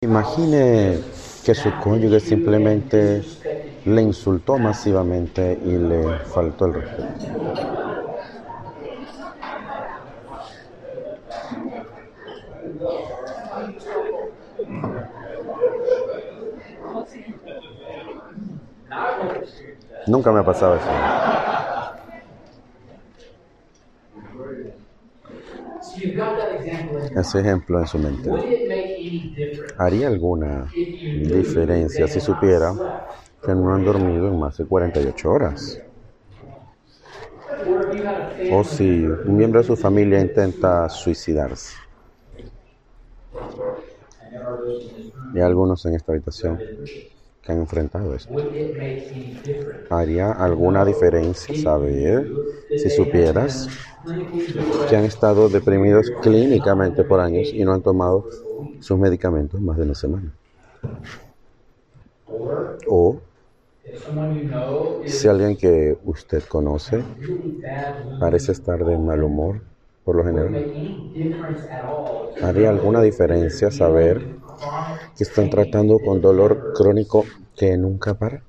Imagine que su cónyuge simplemente le insultó masivamente y le faltó el respeto. Nunca me ha pasado eso. Ese ejemplo en su mente. ¿Haría alguna diferencia si supiera que no han dormido en más de 48 horas? O si un miembro de su familia intenta suicidarse. Hay algunos en esta habitación que han enfrentado esto. ¿Haría alguna diferencia saber, si supieras, que han estado deprimidos clínicamente por años y no han tomado sus medicamentos más de una semana? O si alguien que usted conoce parece estar de mal humor, por lo general, ¿haría alguna diferencia saber que están tratando con dolor crónico que nunca para?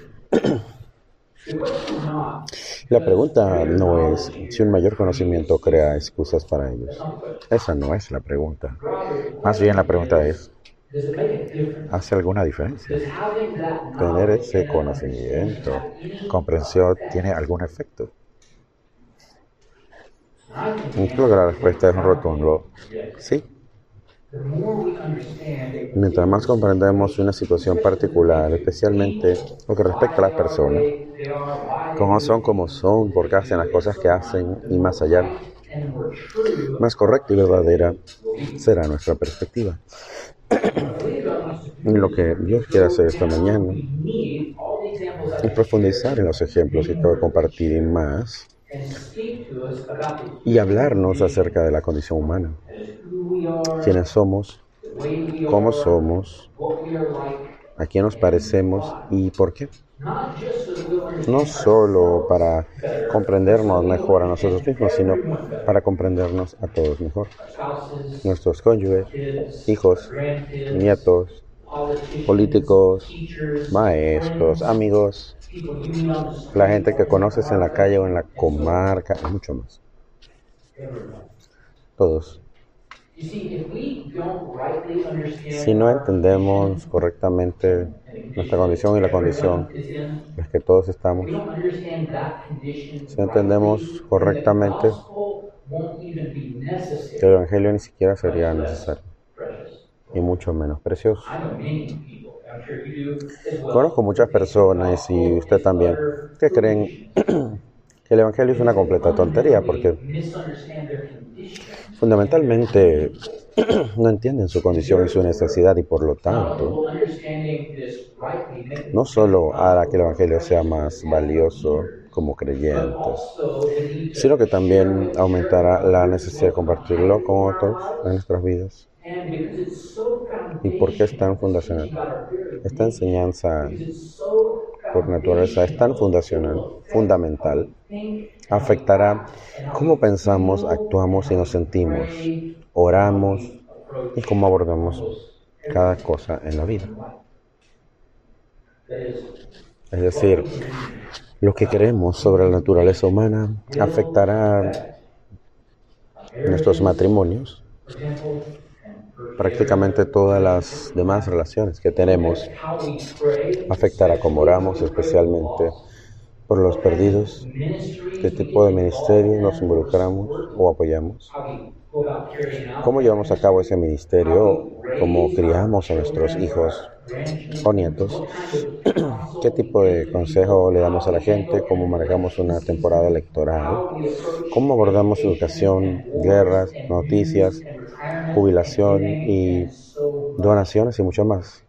La pregunta no es si un mayor conocimiento crea excusas para ellos. Esa no es la pregunta. Más bien la pregunta es, ¿hace alguna diferencia? ¿Tener ese conocimiento, comprensión, tiene algún efecto? Y creo que la respuesta es un rotundo sí. Mientras más comprendemos una situación particular, especialmente lo que respecta a las personas, cómo son como son, por qué hacen las cosas que hacen y más allá, más correcta y verdadera será nuestra perspectiva. Y lo que Dios quiere hacer esta mañana es profundizar en los ejemplos que acabo de compartir y más, y hablarnos acerca de la condición humana, quiénes somos, cómo somos, a quién nos parecemos y por qué. No solo para comprendernos mejor a nosotros mismos, sino para comprendernos a todos mejor. Nuestros cónyuges, hijos, nietos, políticos, maestros, amigos, la gente que conoces en la calle o en la comarca y mucho más. Todos. Si no entendemos correctamente nuestra condición y la condición en la que todos estamos, si no entendemos correctamente, que el Evangelio ni siquiera sería necesario, y mucho menos precioso. Conozco muchas personas, y usted también, que creen que el Evangelio es una completa tontería, porque fundamentalmente no entienden su condición y su necesidad, y por lo tanto no solo hará que el Evangelio sea más valioso como creyentes, sino que también aumentará la necesidad de compartirlo con otros en nuestras vidas. ¿Y por qué es tan fundacional? Esta enseñanza por naturaleza es tan fundamental, afectará cómo pensamos, actuamos y nos sentimos, oramos y cómo abordamos cada cosa en la vida. Es decir, lo que creemos sobre la naturaleza humana afectará nuestros matrimonios, prácticamente todas las demás relaciones que tenemos, afectará cómo oramos, especialmente por los perdidos, qué tipo de ministerio nos involucramos o apoyamos, cómo llevamos a cabo ese ministerio, cómo criamos a nuestros hijos o nietos, qué tipo de consejo le damos a la gente, cómo manejamos una temporada electoral, cómo abordamos educación, guerras, noticias, jubilación y donaciones y mucho más.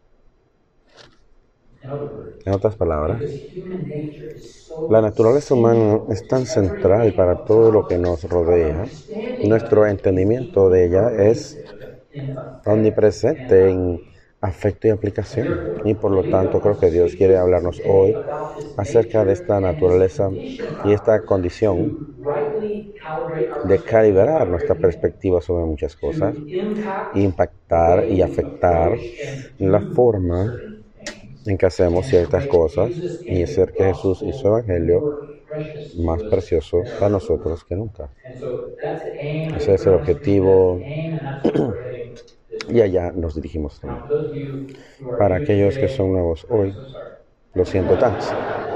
En otras palabras, la naturaleza humana es tan central para todo lo que nos rodea, y nuestro entendimiento de ella es omnipresente en afecto y aplicación. Y por lo tanto creo que Dios quiere hablarnos hoy acerca de esta naturaleza y esta condición de calibrar nuestra perspectiva sobre muchas cosas, impactar y afectar la forma en que hacemos ciertas cosas y hacer que Jesús y su Evangelio más precioso para nosotros que nunca. Ese es el objetivo y allá nos dirigimos también. Para aquellos que son nuevos hoy, lo siento tanto,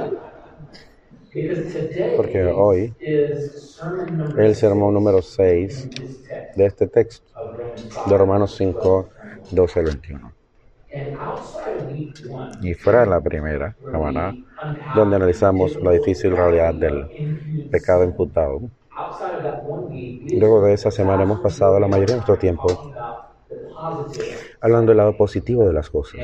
porque hoy es el sermón número 6 de este texto, de Romanos 5, 12 al 21. Y fuera de la primera semana, donde analizamos la difícil realidad del pecado imputado, luego de esa semana hemos pasado la mayoría de nuestro tiempo hablando del lado positivo de las cosas,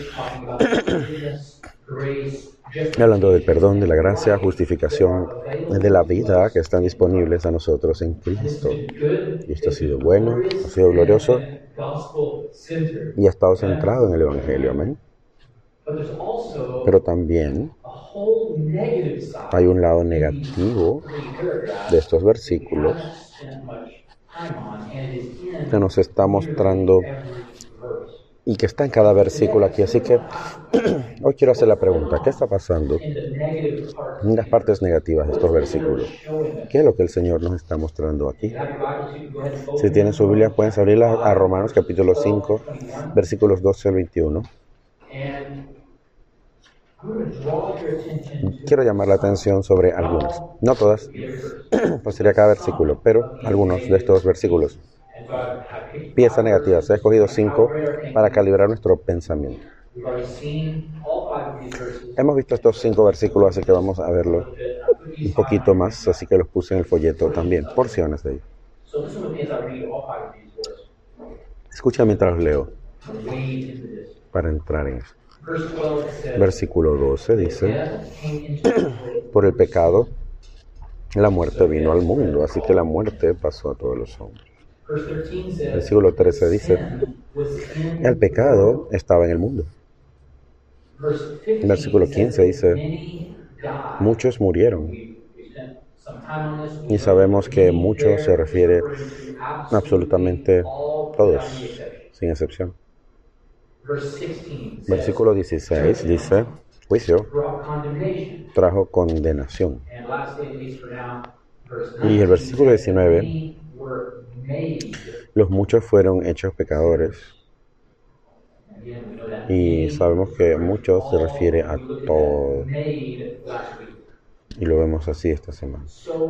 hablando del perdón, de la gracia, justificación, de la vida que están disponibles a nosotros en Cristo. Y esto ha sido bueno, ha sido glorioso y ha estado centrado en el Evangelio, amén. Pero también hay un lado negativo de estos versículos que nos está mostrando y que está en cada versículo aquí. Así que hoy quiero hacer la pregunta, ¿qué está pasando en las partes negativas de estos versículos? ¿Qué es lo que el Señor nos está mostrando aquí? Si tienen su Biblia, pueden abrirla a Romanos capítulo 5, versículos 12 al 21. Quiero llamar la atención sobre algunas, no todas, pues sería cada versículo, pero algunos de estos versículos. Piezas negativas. He escogido 5 para calibrar nuestro pensamiento. Hemos visto estos 5 versículos, así que vamos a verlo un poquito más, así que los puse en el folleto también, porciones de ellos. Escucha mientras los leo, para entrar en eso. Versículo 12 dice, por el pecado, la muerte vino al mundo, así que la muerte pasó a todos los hombres. Versículo 13 dice, el pecado estaba en el mundo. Versículo 15 dice, muchos murieron. Y sabemos que muchos se refiere absolutamente todos, sin excepción. Versículo 16 dice, juicio trajo condenación. Y el versículo 19, los muchos fueron hechos pecadores. Y sabemos que muchos se refiere a todos. Y lo vemos así esta semana.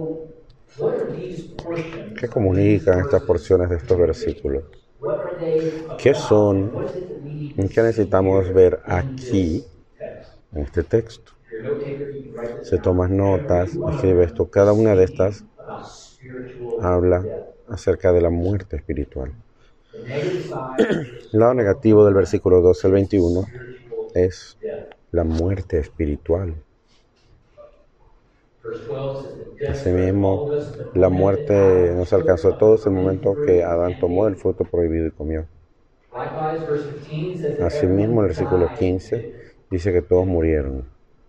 ¿Qué comunican estas porciones de estos versículos? ¿Qué son? ¿Qué necesitamos ver aquí, en este texto? Si tomas notas, escribe esto. Cada una de estas habla acerca de la muerte espiritual. El lado negativo del versículo 12 al 21 es la muerte espiritual. Asimismo, la muerte nos alcanzó a todos en el momento que Adán tomó el fruto prohibido y comió. Asimismo, el versículo 15 dice que todos murieron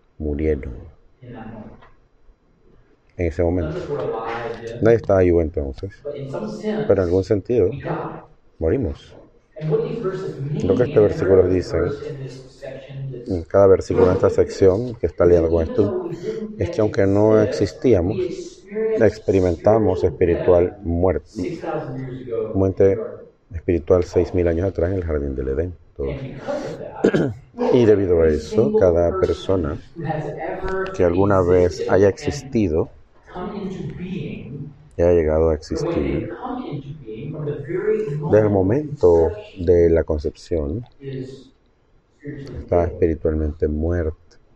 en ese momento. Nadie estaba vivo entonces, pero en algún sentido morimos. Lo que este versículo dice, en cada versículo de esta sección que está liado con esto, es que aunque no existíamos, experimentamos espiritual muerte espiritual 6,000 años atrás en el jardín del Edén. Todos. Y debido a eso, cada persona que alguna vez haya existido y haya llegado a existir, desde el momento de la concepción, está espiritualmente muerto.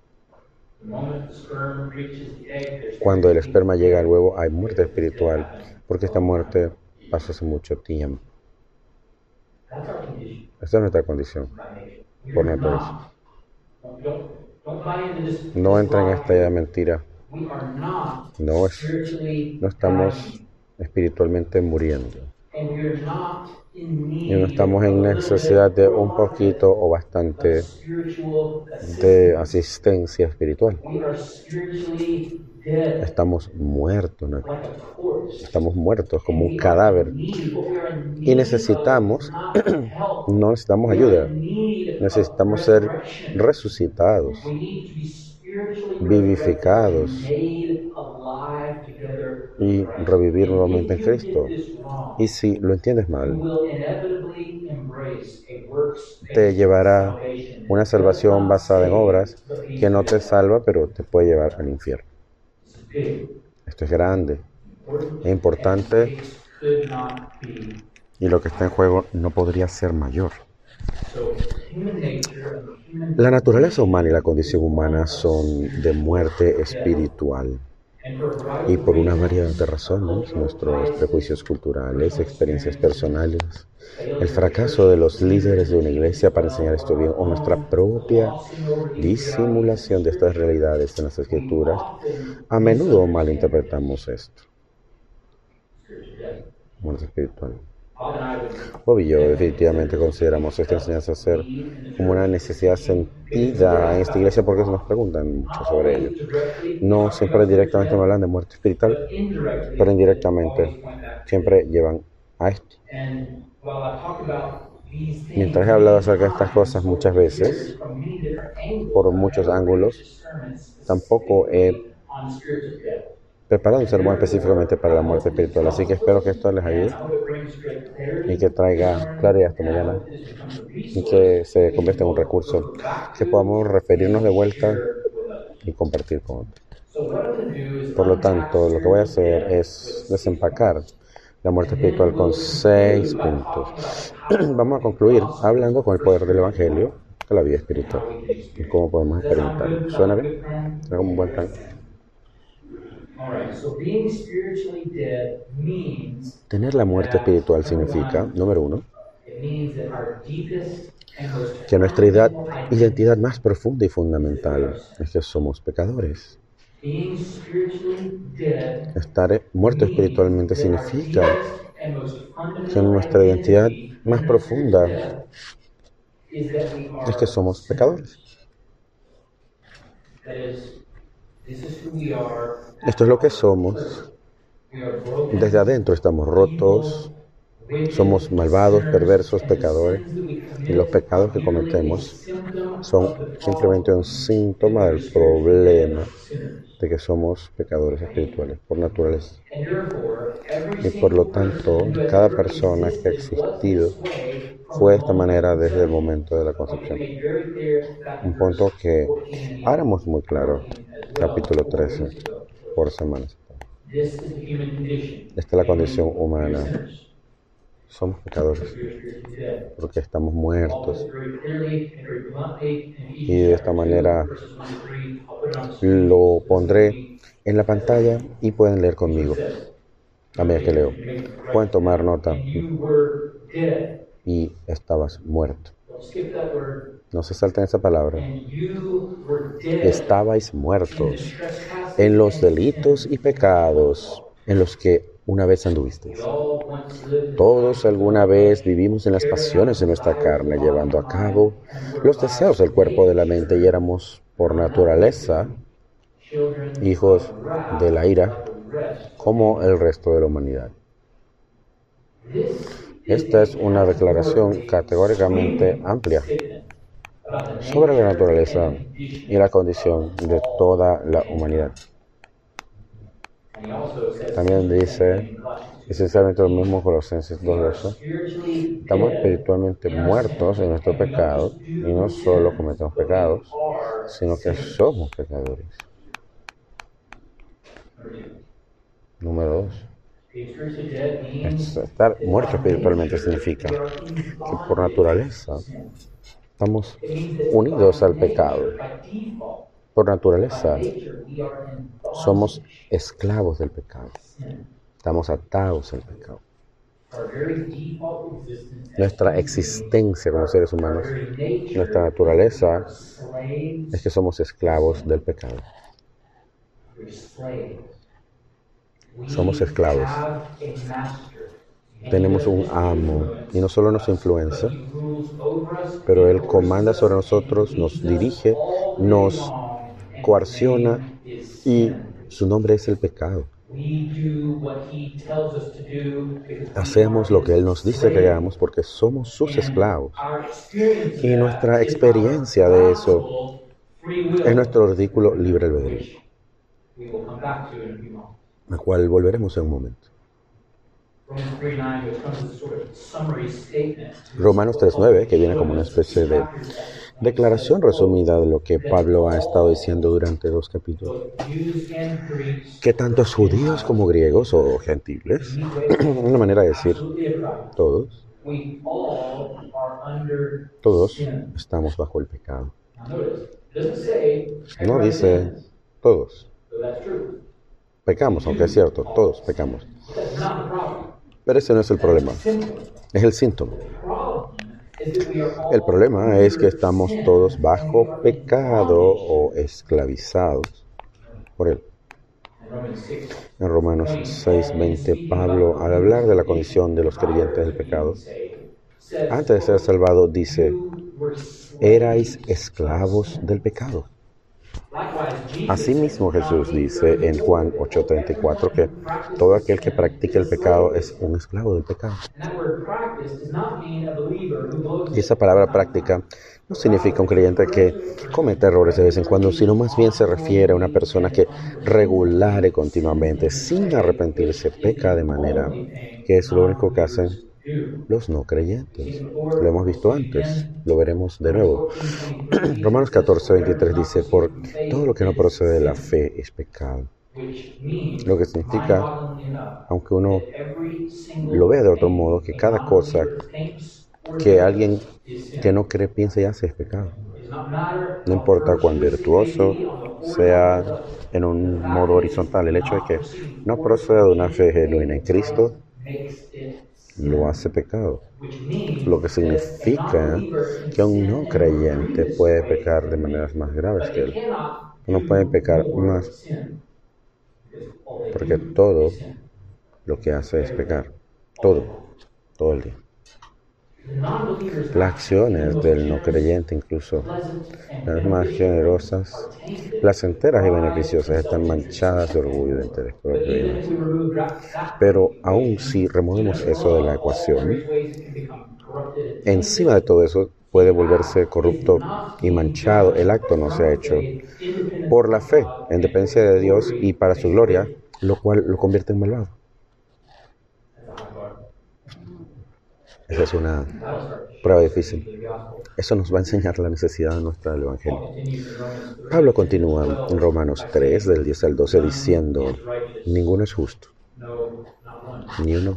Cuando el esperma llega al huevo, hay muerte espiritual, porque esta muerte pasa hace mucho tiempo. Esta es nuestra condición, por naturaleza. No entra en esta idea de mentira. No estamos espiritualmente muriendo. y no estamos en necesidad de un poquito o bastante de asistencia espiritual. Estamos muertos, ¿no? Estamos muertos como un cadáver y no necesitamos ayuda, necesitamos ser resucitados, vivificados y revivir nuevamente en Cristo. Y si lo entiendes mal, te llevará una salvación basada en obras que no te salva, pero te puede llevar al infierno. Esto es grande, es importante, y lo que está en juego no podría ser mayor. La naturaleza humana y la condición humana son de muerte espiritual. Y por una variedad de razones, nuestros prejuicios culturales, experiencias personales, el fracaso de los líderes de una iglesia para enseñar esto bien, o nuestra propia disimulación de estas realidades en las Escrituras, a menudo malinterpretamos esto. Muerte espiritual. Bob y yo definitivamente consideramos esta enseñanza ser como una necesidad sentida en esta iglesia porque nos preguntan mucho sobre ello. No siempre directamente me hablan de muerte espiritual, pero indirectamente siempre llevan a esto. Mientras he hablado acerca de estas cosas muchas veces, por muchos ángulos, tampoco he preparado un sermón específicamente para la muerte espiritual, así que espero que esto les ayude y que traiga claridad esta mañana y que se convierta en un recurso que podamos referirnos de vuelta y compartir con otros. Por lo tanto, lo que voy a hacer es desempacar la muerte espiritual con 6 puntos. Vamos a concluir hablando con el poder del Evangelio de la vida espiritual y cómo podemos experimentarlo. ¿Suena bien? ¿Suena como un buen plan? Tener la muerte espiritual significa, número 1, que nuestra identidad más profunda y fundamental es que somos pecadores. Estar muerto espiritualmente significa que nuestra identidad más profunda es que somos pecadores. Esto es lo que somos. Desde adentro estamos rotos, somos malvados, perversos, pecadores, y los pecados que cometemos son simplemente un síntoma del problema de que somos pecadores espirituales por naturaleza. Y por lo tanto, cada persona que ha existido fue de esta manera desde el momento de la concepción. Un punto que haremos muy claro, capítulo 13, por semanas. Esta es la condición humana. Somos pecadores porque estamos muertos. Y de esta manera lo pondré en la pantalla y pueden leer conmigo a medida que leo. Pueden tomar nota. Y estabas muerto. No se salten esa palabra. Estabais muertos en los delitos y pecados en los que una vez anduvisteis. Todos alguna vez vivimos en las pasiones de nuestra carne, llevando a cabo los deseos del cuerpo, de la mente, y éramos por naturaleza hijos de la ira, como el resto de la humanidad. Esta es una declaración categóricamente amplia sobre la naturaleza y la condición de toda la humanidad. También dice, esencialmente lo mismo Colosenses 2:8, estamos espiritualmente muertos en nuestro pecado, y no solo cometemos pecados, sino que somos pecadores. Número 2. Estar muerto espiritualmente significa que por naturaleza estamos unidos al pecado. Por naturaleza somos esclavos del pecado. Estamos atados al pecado. Nuestra existencia como seres humanos, nuestra naturaleza es que somos esclavos del pecado. Somos esclavos. Tenemos un amo y no solo nos influencia, pero Él comanda sobre nosotros, nos dirige, nos coerciona y su nombre es el pecado. Hacemos lo que Él nos dice que hagamos porque somos sus esclavos. Y nuestra experiencia de eso es nuestro ridículo libre albedrío, al cual volveremos en un momento. Romanos 3:9, que viene como una especie de declaración resumida de lo que Pablo ha estado diciendo durante 2 capítulos. Que tantos judíos como griegos o gentiles, una manera de decir todos estamos bajo el pecado. No dice todos. Pecamos, aunque es cierto, todos pecamos. Pero ese no es el problema, es el síntoma. El problema es que estamos todos bajo pecado o esclavizados por él. En Romanos 6:20, Pablo, al hablar de la condición de los creyentes del pecado, antes de ser salvado, dice, erais esclavos del pecado. Asimismo, Jesús dice en Juan 8:34 que todo aquel que practique el pecado es un esclavo del pecado. Y esa palabra práctica no significa un creyente que comete errores de vez en cuando, sino más bien se refiere a una persona que regular y continuamente, sin arrepentirse, peca de manera que es lo único que hacen los no creyentes. Lo hemos visto antes, lo veremos de nuevo. Romanos 14:23 dice, por todo lo que no procede de la fe es pecado. Lo que significa, aunque uno lo vea de otro modo, que cada cosa que alguien que no cree piensa y hace es pecado. No importa cuán virtuoso sea en un modo horizontal, el hecho de que no proceda de una fe genuina en Cristo lo hace pecado. Lo que significa que un no creyente puede pecar de maneras más graves que él. No puede pecar más porque todo lo que hace es pecar. Todo el día. Las acciones del no creyente, incluso las más generosas, placenteras y beneficiosas, están manchadas de orgullo, de interés propio y demás. Pero aún si removemos eso de la ecuación, encima de todo eso puede volverse corrupto y manchado. El acto no se ha hecho por la fe, en dependencia de Dios y para su gloria, lo cual lo convierte en malvado. Esa es una prueba difícil. Eso nos va a enseñar la necesidad nuestra del Evangelio. Pablo continúa en Romanos 3, del 10 al 12, diciendo, ninguno es justo, ni uno.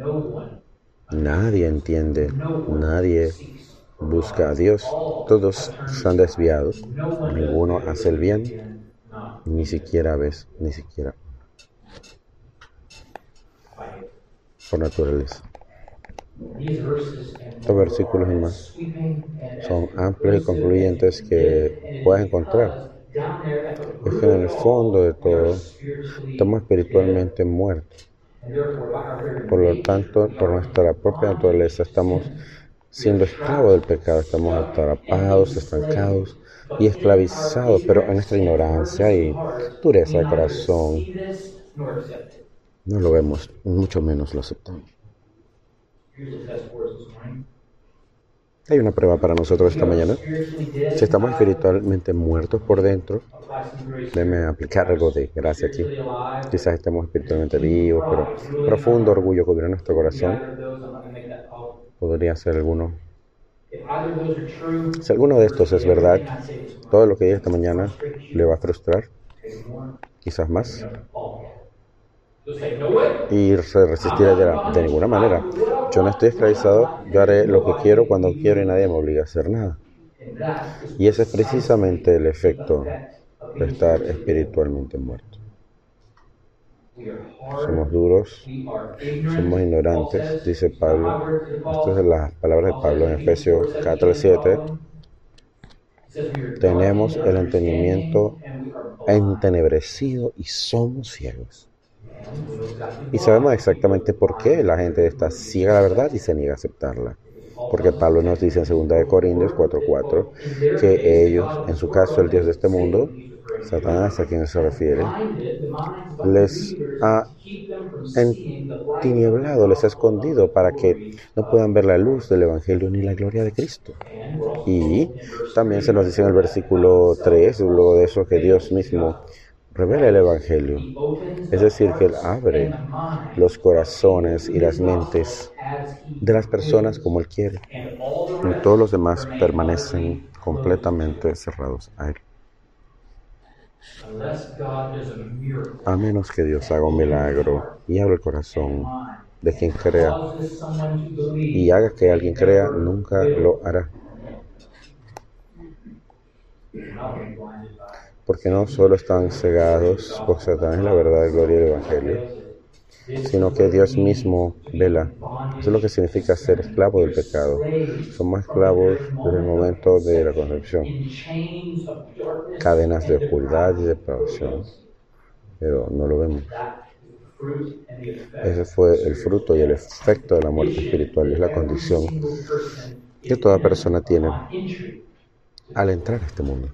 Nadie entiende, nadie busca a Dios. Todos se han desviado, ninguno hace el bien, ni siquiera ves, ni siquiera por naturaleza. Estos versículos y más son amplios y concluyentes que puedes encontrar. Es que en el fondo de todo estamos espiritualmente muertos. Por lo tanto, por nuestra propia naturaleza estamos siendo esclavos del pecado, estamos atrapados, estancados y esclavizados, pero en nuestra ignorancia y dureza de corazón no lo vemos, mucho menos lo aceptamos. Hay una prueba para nosotros esta mañana. Si estamos espiritualmente muertos por dentro, déjeme aplicar algo de gracia aquí. Quizás estemos espiritualmente vivos, pero profundo orgullo cubrió nuestro corazón. Podría ser alguno. Si alguno de estos es verdad, todo lo que diga esta mañana le va a frustrar, quizás más, y se resistirá de ninguna manera. Yo no estoy esclavizado, yo haré lo que quiero cuando quiero y nadie me obliga a hacer nada. Y ese es precisamente el efecto de estar espiritualmente muerto. Somos duros, somos ignorantes, dice Pablo. Estas son las palabras de Pablo en Efesios 4:7. Tenemos el entendimiento entenebrecido y somos ciegos. Y sabemos exactamente por qué la gente está ciega a la verdad y se niega a aceptarla. Porque Pablo nos dice en 2 Corintios 4:4 que ellos, en su caso el Dios de este mundo, Satanás a quien se refiere, les ha entinieblado, les ha escondido para que no puedan ver la luz del Evangelio ni la gloria de Cristo. Y también se nos dice en el versículo 3, luego de eso, que Dios mismo revela el Evangelio. Es decir, que Él abre los corazones y las mentes de las personas como Él quiere. Y todos los demás permanecen completamente cerrados a Él. A menos que Dios haga un milagro y abra el corazón de quien crea y haga que alguien crea, nunca lo hará. Porque no solo están cegados por Satanás la verdad, gloria del Evangelio, sino que Dios mismo vela. Eso es lo que significa ser esclavo del pecado. Somos esclavos desde el momento de la concepción. Cadenas de oscuridad y depravación, pero no lo vemos. Ese fue el fruto y el efecto de la muerte espiritual. Es la condición que toda persona tiene al entrar a este mundo.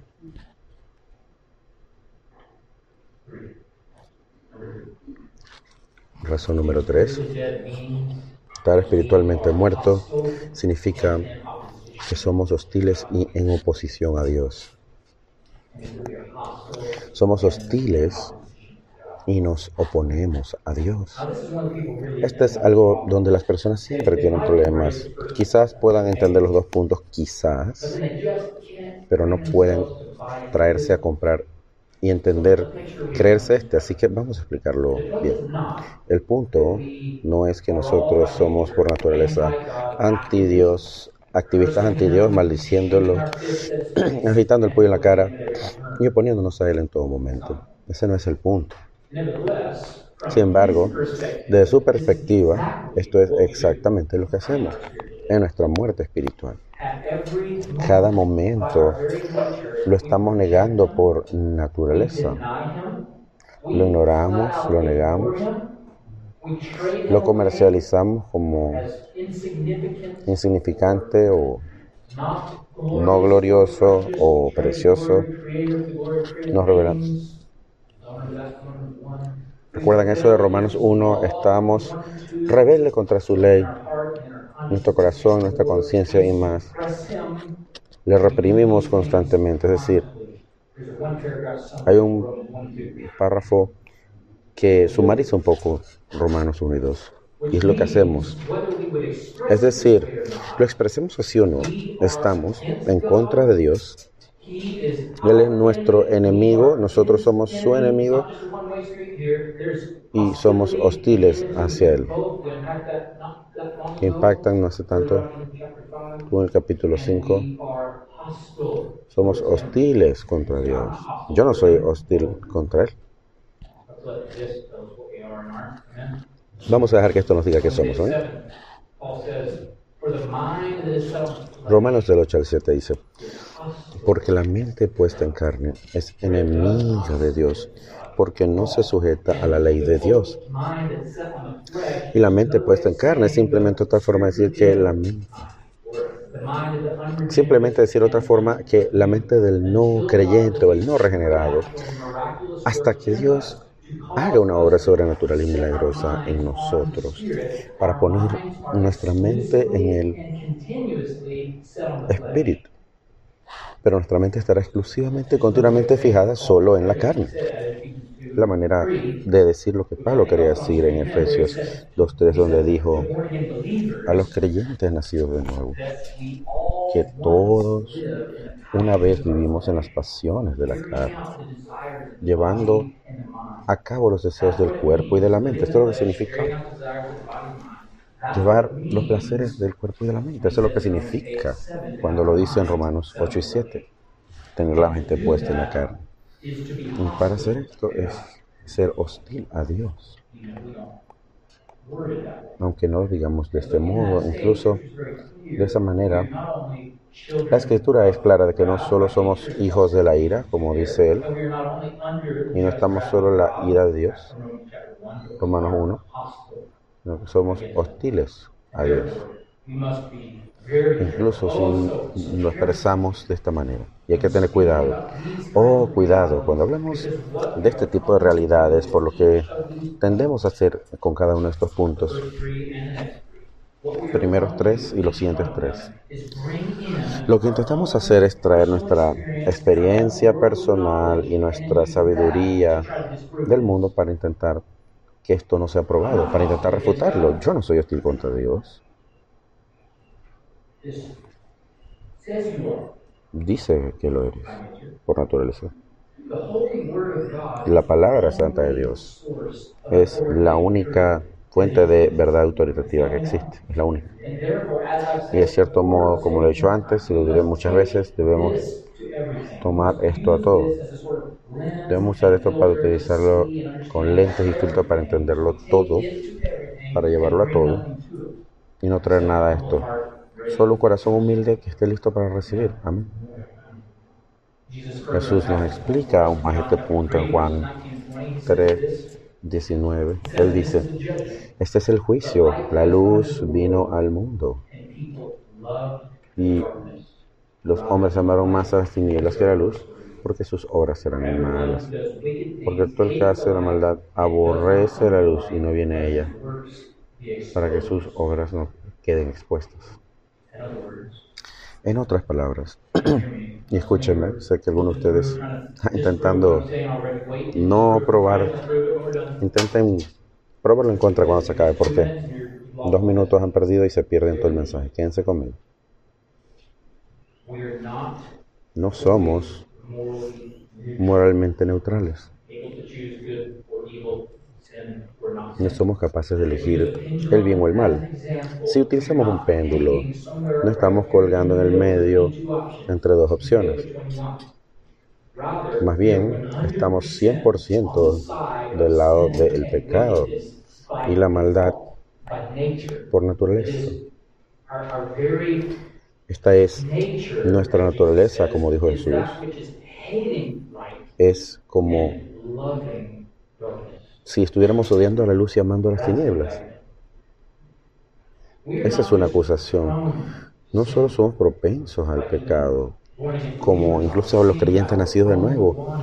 Razón número 3. Estar espiritualmente muerto significa que somos hostiles y en oposición a Dios. Somos hostiles y nos oponemos a Dios. Este es algo donde las personas siempre tienen problemas. Quizás puedan entender los dos puntos, quizás, pero no pueden traerse a comprar y entender, creerse así que vamos a explicarlo bien. El punto no es que nosotros somos por naturaleza anti-Dios, activistas anti-Dios, maldiciéndolo, agitando el pollo en la cara y oponiéndonos a Él en todo momento. Ese no es el punto. Sin embargo, desde su perspectiva, esto es exactamente lo que hacemos en nuestra muerte espiritual. Cada momento lo estamos negando por naturaleza. Lo ignoramos, lo negamos, lo comercializamos como insignificante o no glorioso o precioso. Nos revelamos. ¿Recuerdan eso de Romanos 1? Estábamos rebeldes contra su ley, nuestro corazón, nuestra conciencia y más. Le reprimimos constantemente, es decir, hay un párrafo que sumariza un poco Romanos 1 y 2, y es lo que hacemos. Es decir, lo expresemos así o no, estamos en contra de Dios. Él es nuestro enemigo, nosotros somos su enemigo y somos hostiles hacia Él. Que impactan no hace tanto, en el capítulo 5, somos hostiles contra Dios. Yo no soy hostil contra Él. Vamos a dejar que esto nos diga que somos, ¿no? Romanos del 8 al 7 dice: porque la mente puesta en carne es enemiga de Dios, porque no se sujeta a la ley de Dios. Y la mente puesta en carne es simplemente otra forma de decir que la mente. Simplemente decir otra forma que la mente del no creyente o el no regenerado, hasta que Dios haga una obra sobrenatural y milagrosa en nosotros, para poner nuestra mente en el espíritu. Pero nuestra mente estará exclusivamente, continuamente fijada solo en la carne. La manera de decir lo que Pablo quería decir en Efesios 2:3, donde dijo a los creyentes nacidos de nuevo, que todos una vez vivimos en las pasiones de la carne, llevando a cabo los deseos del cuerpo y de la mente. Esto es lo que significa llevar los placeres del cuerpo y de la mente. Eso es lo que significa cuando lo dice en Romanos 8 y 7, tener la mente puesta en la carne. Y para hacer esto es ser hostil a Dios. Aunque no lo digamos de este modo, incluso de esa manera, la Escritura es clara de que no solo somos hijos de la ira, como dice él, y no estamos solo en la ira de Dios, Romanos 1, sino que somos hostiles a Dios, incluso si lo expresamos de esta manera. Y hay que tener cuidado. Oh, cuidado, cuando hablamos de este tipo de realidades, por lo que tendemos a hacer con cada uno de estos puntos, primeros 3 y los siguientes 3. Lo que intentamos hacer es traer nuestra experiencia personal y nuestra sabiduría del mundo para intentar que esto no sea probado, para intentar refutarlo. Yo no soy hostil contra Dios. Dice que lo eres, por naturaleza. La palabra santa de Dios es la única fuente de verdad autoritativa que existe, es la única. Y de cierto modo, como lo he dicho antes y lo diré muchas veces, debemos tomar esto a todo. Debemos usar esto para utilizarlo con lentes y filtros para entenderlo todo, para llevarlo a todo y no traer nada a esto. Solo un corazón humilde que esté listo para recibir. Amén. Jesús nos explica aún más este punto en Juan 3:19. Él dice, este es el juicio, la luz vino al mundo y los hombres amaron más a las tinieblas que a la luz porque sus obras eran malas. Porque todo el que hace la maldad aborrece la luz y no viene a ella para que sus obras no queden expuestas. En otras palabras, y escúchenme, sé que algunos de ustedes intentando no probar, intenten probarlo en contra cuando se acabe, porque 2 minutos han perdido y se pierden todo el mensaje. Quédense conmigo. No somos moralmente neutrales. No somos capaces de elegir el bien o el mal. Si utilizamos un péndulo, no estamos colgando en el medio entre dos opciones. Más bien, estamos 100% del lado del pecado y la maldad por naturaleza. Esta es nuestra naturaleza, como dijo Jesús. Es como si estuviéramos odiando a la luz y amando a las tinieblas. Esa es una acusación. No solo somos propensos al pecado, como incluso los creyentes nacidos de nuevo.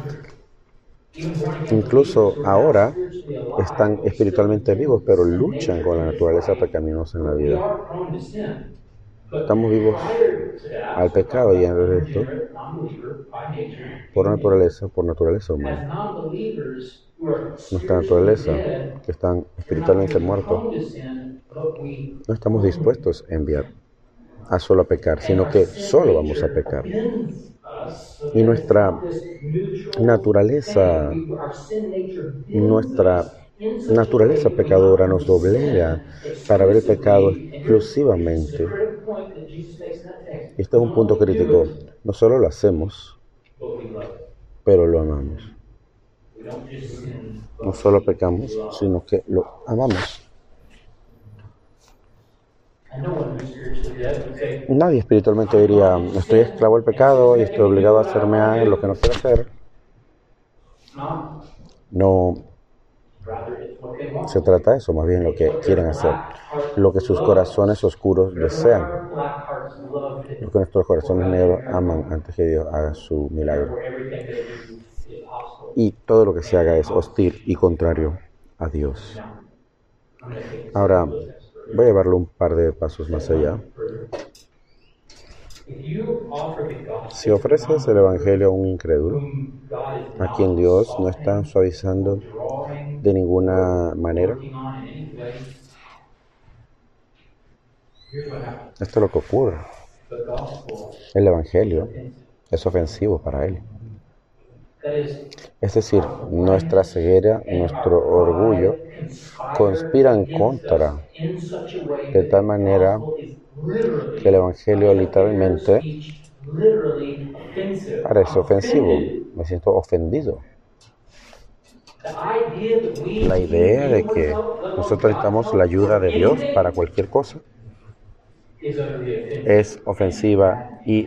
Incluso ahora están espiritualmente vivos, pero luchan con la naturaleza pecaminosa en la vida. Estamos vivos al pecado y en esto por naturaleza humana. Nuestra naturaleza, que están espiritualmente muertos, no estamos dispuestos a enviar a solo a pecar, sino que solo vamos a pecar. Y nuestra naturaleza pecadora nos obliga para ver el pecado exclusivamente. Este es un punto crítico. No solo lo hacemos, pero lo amamos. No solo pecamos, sino que lo amamos. Nadie espiritualmente diría, estoy esclavo del pecado y estoy obligado a hacerme a lo que no quiero hacer. No se trata de eso, más bien lo que quieren hacer, lo que sus corazones oscuros desean, lo que nuestros corazones negros aman antes que Dios haga su milagro. Y todo lo que se haga es hostil y contrario a Dios. Ahora, voy a llevarlo un par de pasos más allá. Si ofreces el Evangelio a un incrédulo, a quien Dios no está suavizando de ninguna manera, esto es lo que ocurre. El Evangelio es ofensivo para él. Es decir, nuestra ceguera, nuestro orgullo conspiran contra, de tal manera que el Evangelio literalmente parece ofensivo. Me siento ofendido. La idea de que nosotros necesitamos la ayuda de Dios para cualquier cosa es ofensiva y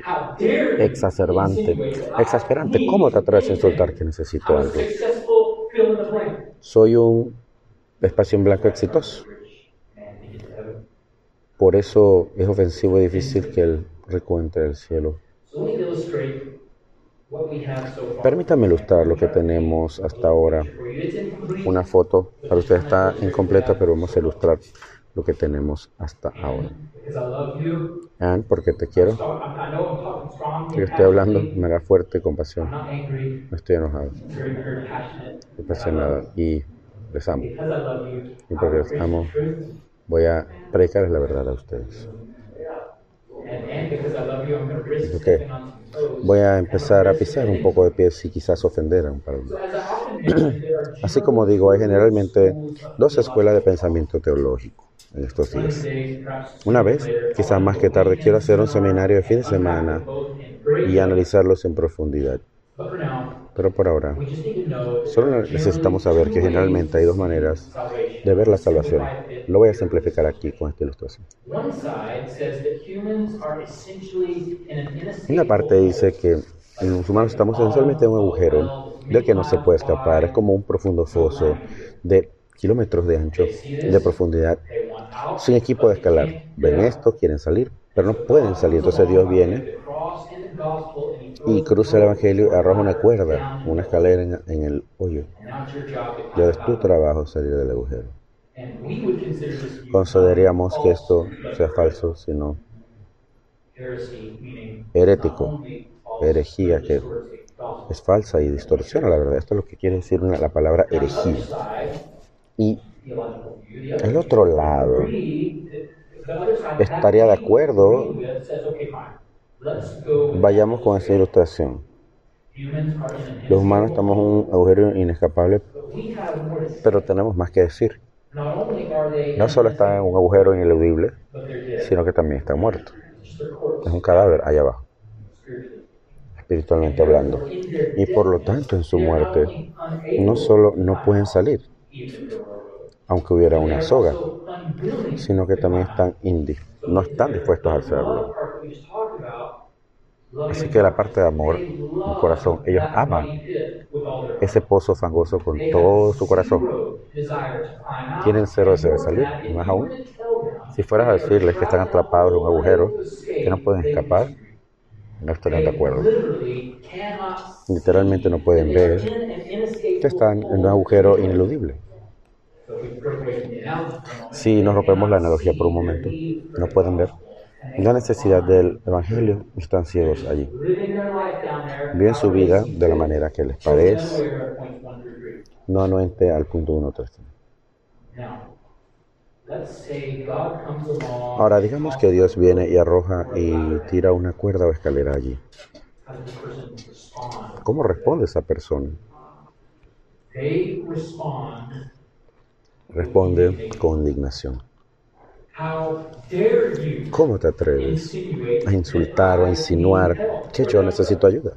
exasperante. ¿Cómo te atreves a insultar que necesito algo? Soy un espacio en blanco exitoso. Por eso es ofensivo y difícil que el rico entre al cielo. Permítame ilustrar lo que tenemos hasta ahora. Una foto, para ustedes está incompleta, pero vamos a ilustrar lo que tenemos hasta ahora. Anne, porque te quiero. Yo estoy hablando de manera fuerte y con pasión. No estoy enojado. Estoy apasionado y les amo. Y porque les amo, voy a predicarles la verdad a ustedes. Okay. Voy a empezar a pisar un poco de pies y quizás ofender a un par de... Así como digo, hay generalmente dos escuelas de pensamiento teológico en estos días. Una vez, quizás más que tarde, quiero hacer un seminario de fin de semana y analizarlos en profundidad. Pero por ahora, solo necesitamos saber que generalmente hay dos maneras de ver la salvación. Lo voy a simplificar aquí con esta ilustración. Una parte dice que los humanos estamos esencialmente en un agujero del que no se puede escapar. Es como un profundo foso de kilómetros de ancho, de profundidad, sin equipo de escalar. Ven esto, quieren salir, pero no pueden salir. Entonces Dios viene y cruza el Evangelio y arroja una cuerda, una escalera en el hoyo. Ya es tu trabajo salir del agujero. Consideraríamos que esto sea falso, sino herético, herejía, que es falsa y distorsiona la verdad. Esto es lo que quiere decir la palabra herejía. Y el otro lado estaría de acuerdo. Vayamos con esa ilustración. Los humanos estamos en un agujero inescapable, pero tenemos más que decir. No solo están en un agujero ineludible, sino que también están muertos. Es un cadáver allá abajo, espiritualmente hablando. Y por lo tanto, en su muerte, no solo no pueden salir, aunque hubiera una soga, sino que también no están dispuestos a hacerlo. Así que la parte de amor, el corazón, ellos aman ese pozo fangoso con todo su corazón. Tienen cero deseo de salir, y más aún, si fueras a decirles que están atrapados en un agujero, que no pueden escapar, no estarían de acuerdo. Literalmente no pueden ver que están en un agujero ineludible. Si nos rompemos la analogía por un momento, no pueden ver. La necesidad del Evangelio, están ciegos allí. Viven su vida de la manera que les parece, no anuente al punto 1, 3. Ahora, digamos que Dios viene y arroja y tira una cuerda o escalera allí. ¿Cómo responde esa persona? Responde con indignación. ¿Cómo te atreves a insultar o a insinuar que yo necesito ayuda?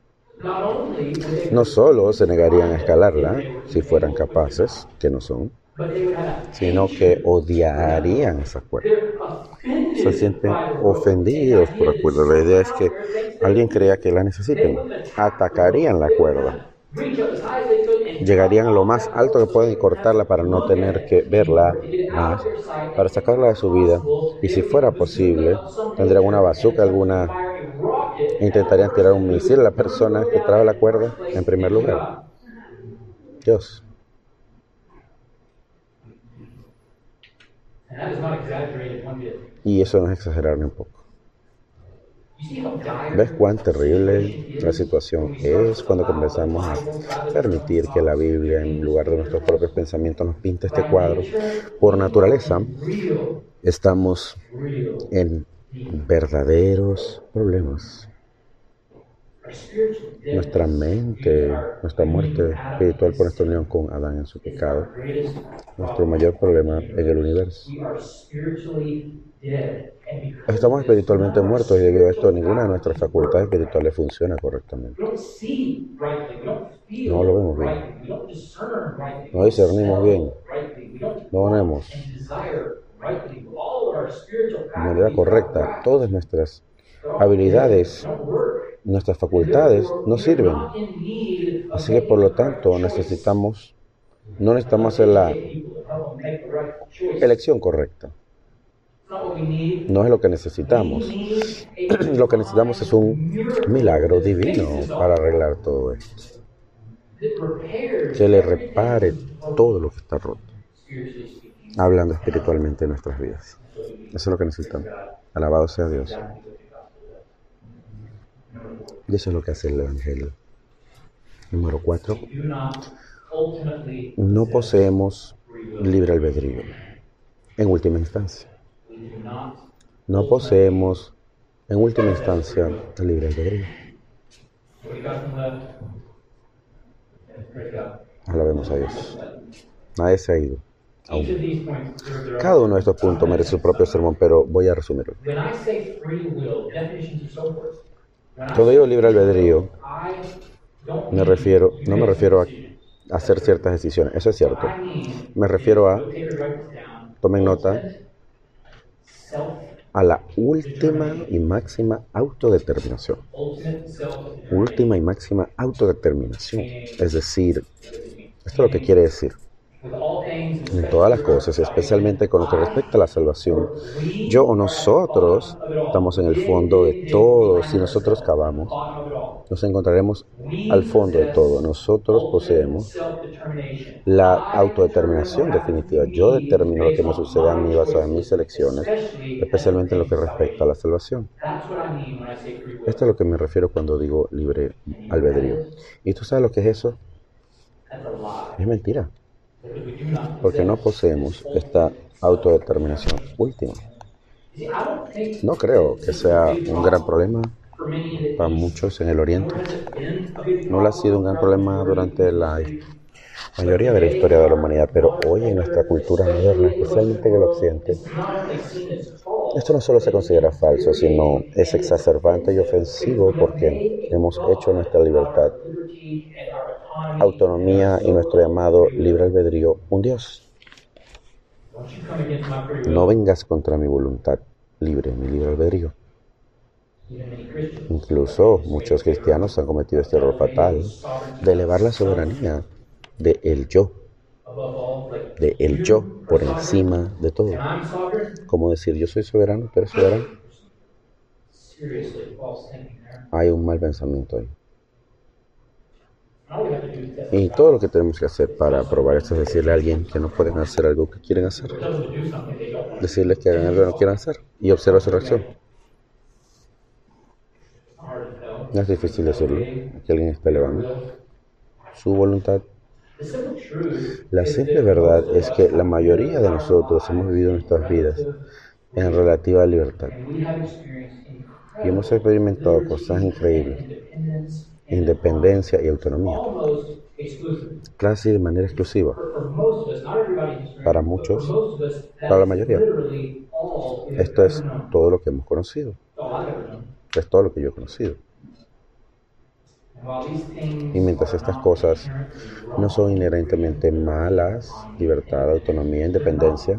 No solo se negarían a escalarla si fueran capaces, que no son, sino que odiarían esa cuerda. Se sienten ofendidos por la cuerda. La idea es que alguien crea que la necesiten. Atacarían la cuerda. Llegarían a lo más alto que pueden y cortarla para no tener que verla más, para sacarla de su vida. Y si fuera posible, tendrían una bazooka alguna e intentarían tirar un misil a la persona que trae la cuerda en primer lugar. Dios. Y eso no es exagerar ni un poco. ¿Ves cuán terrible la situación es cuando comenzamos a permitir que la Biblia, en lugar de nuestros propios pensamientos, nos pinte este cuadro? Por naturaleza, estamos en verdaderos problemas. Nuestra mente, nuestra muerte espiritual por nuestra unión con Adán en su pecado, nuestro mayor problema en el universo. Estamos espiritualmente muertos y debido a esto ninguna de nuestras facultades espirituales funciona correctamente. No lo vemos bien. No discernimos bien. No ponemos de manera correcta todas nuestras habilidades, nuestras facultades no sirven. Así que por lo tanto no necesitamos hacer la elección correcta. No es lo que necesitamos. Lo que necesitamos es un milagro divino para arreglar todo esto. Que le repare todo lo que está roto, hablando espiritualmente en nuestras vidas. Eso es lo que necesitamos. Alabado sea Dios. Y eso es lo que hace el Evangelio. Número 4. No poseemos libre albedrío. En última instancia. No poseemos, en última instancia, el libre albedrío. Alabemos a Dios. Nadie se ha ido aún. Cada uno de estos puntos merece su propio sermón, pero voy a resumirlo. Cuando digo libre albedrío, no me refiero a hacer ciertas decisiones. Eso es cierto. Me refiero a, tomen nota, a la última y máxima autodeterminación. Última y máxima autodeterminación. Es decir, esto es lo que quiere decir. En todas las cosas, especialmente con lo que respecta a la salvación, yo o nosotros estamos en el fondo de todo. Si nosotros cavamos, nos encontraremos al fondo de todo. Nosotros poseemos la autodeterminación definitiva. Yo determino lo que me sucede a mí basado en mis elecciones, especialmente en lo que respecta a la salvación. Esto es a lo que me refiero cuando digo libre albedrío. ¿Y tú sabes lo que es eso? Es mentira. Porque no poseemos esta autodeterminación última. No creo que sea un gran problema para muchos en el Oriente. No lo ha sido un gran problema durante la mayoría de la historia de la humanidad, pero hoy en nuestra cultura moderna, especialmente en el Occidente, esto no solo se considera falso, sino es exacerbante y ofensivo porque hemos hecho nuestra libertad, autonomía y nuestro llamado libre albedrío un Dios. No vengas contra mi voluntad libre, mi libre albedrío. Incluso muchos cristianos han cometido este error fatal de elevar la soberanía de el yo por encima de todo. Como decir, yo soy soberano, pero soberano. Hay un mal pensamiento ahí. Y todo lo que tenemos que hacer para probar esto es decirle a alguien que no pueden hacer algo que quieren hacer. Decirles que hagan algo que no quieran hacer y observa su reacción. No es difícil decirlo, que alguien está elevando su voluntad. La simple verdad es que la mayoría de nosotros hemos vivido nuestras vidas en relativa libertad. Y hemos experimentado cosas increíbles. Independencia y autonomía, casi de manera exclusiva. Para muchos, para la mayoría, esto es todo lo que hemos conocido. Es todo lo que yo he conocido. Y mientras estas cosas no son inherentemente malas, libertad, autonomía, independencia,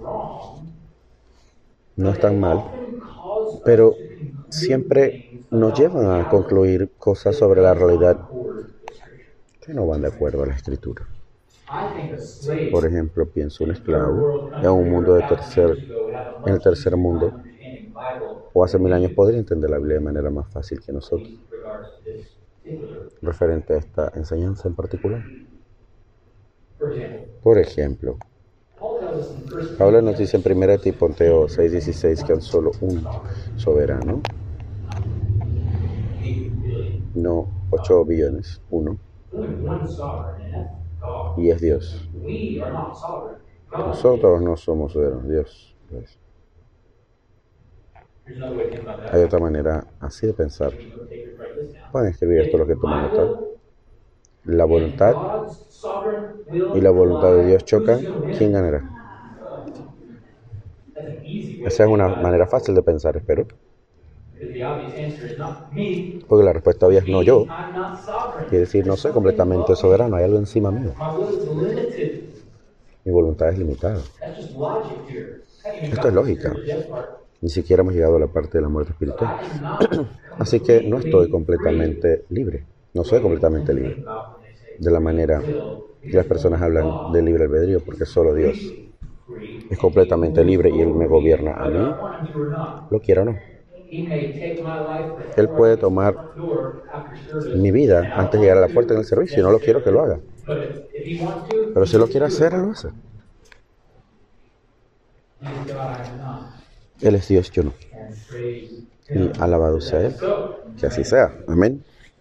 no están mal, pero siempre nos llevan a concluir cosas sobre la realidad que no van de acuerdo a la Escritura. Por ejemplo, pienso un esclavo en un mundo en el tercer mundo, o hace 1000 años podría entender la Biblia de manera más fácil que nosotros, referente a esta enseñanza en particular. Por ejemplo, Pablo nos dice en 1 Timoteo 6:16 que hay solo un soberano. No, 8 billones, uno. Y es Dios. Nosotros no somos soberanos, Dios lo es. Hay otra manera así de pensar. Pueden escribir esto lo que toman nota. La voluntad y la voluntad de Dios chocan. ¿Quién ganará? Esa es una manera fácil de pensar, espero. Porque la respuesta obvia es no yo. Quiere decir, no soy completamente soberano, hay algo encima mío. Mi voluntad es limitada. Esto es lógica. Ni siquiera hemos llegado a la parte de la muerte espiritual. Así que no estoy completamente libre. No soy completamente libre. De la manera que las personas hablan de libre albedrío, porque solo Dios es completamente libre y Él me gobierna a mí, lo quiera o no. Él puede tomar mi vida antes de llegar a la puerta en el servicio y no lo quiero que lo haga. Pero si lo quiere hacer, Él lo hace. Él es Dios, yo no. Y alabado sea Él. Que así sea. Amén.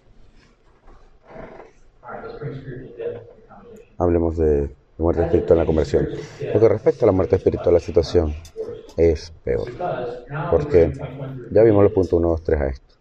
Hablemos de muerte espiritual en la conversión. Lo que respecta a la muerte espiritual, la situación es peor. Porque ya vimos los puntos 1, 2, 3 a esto.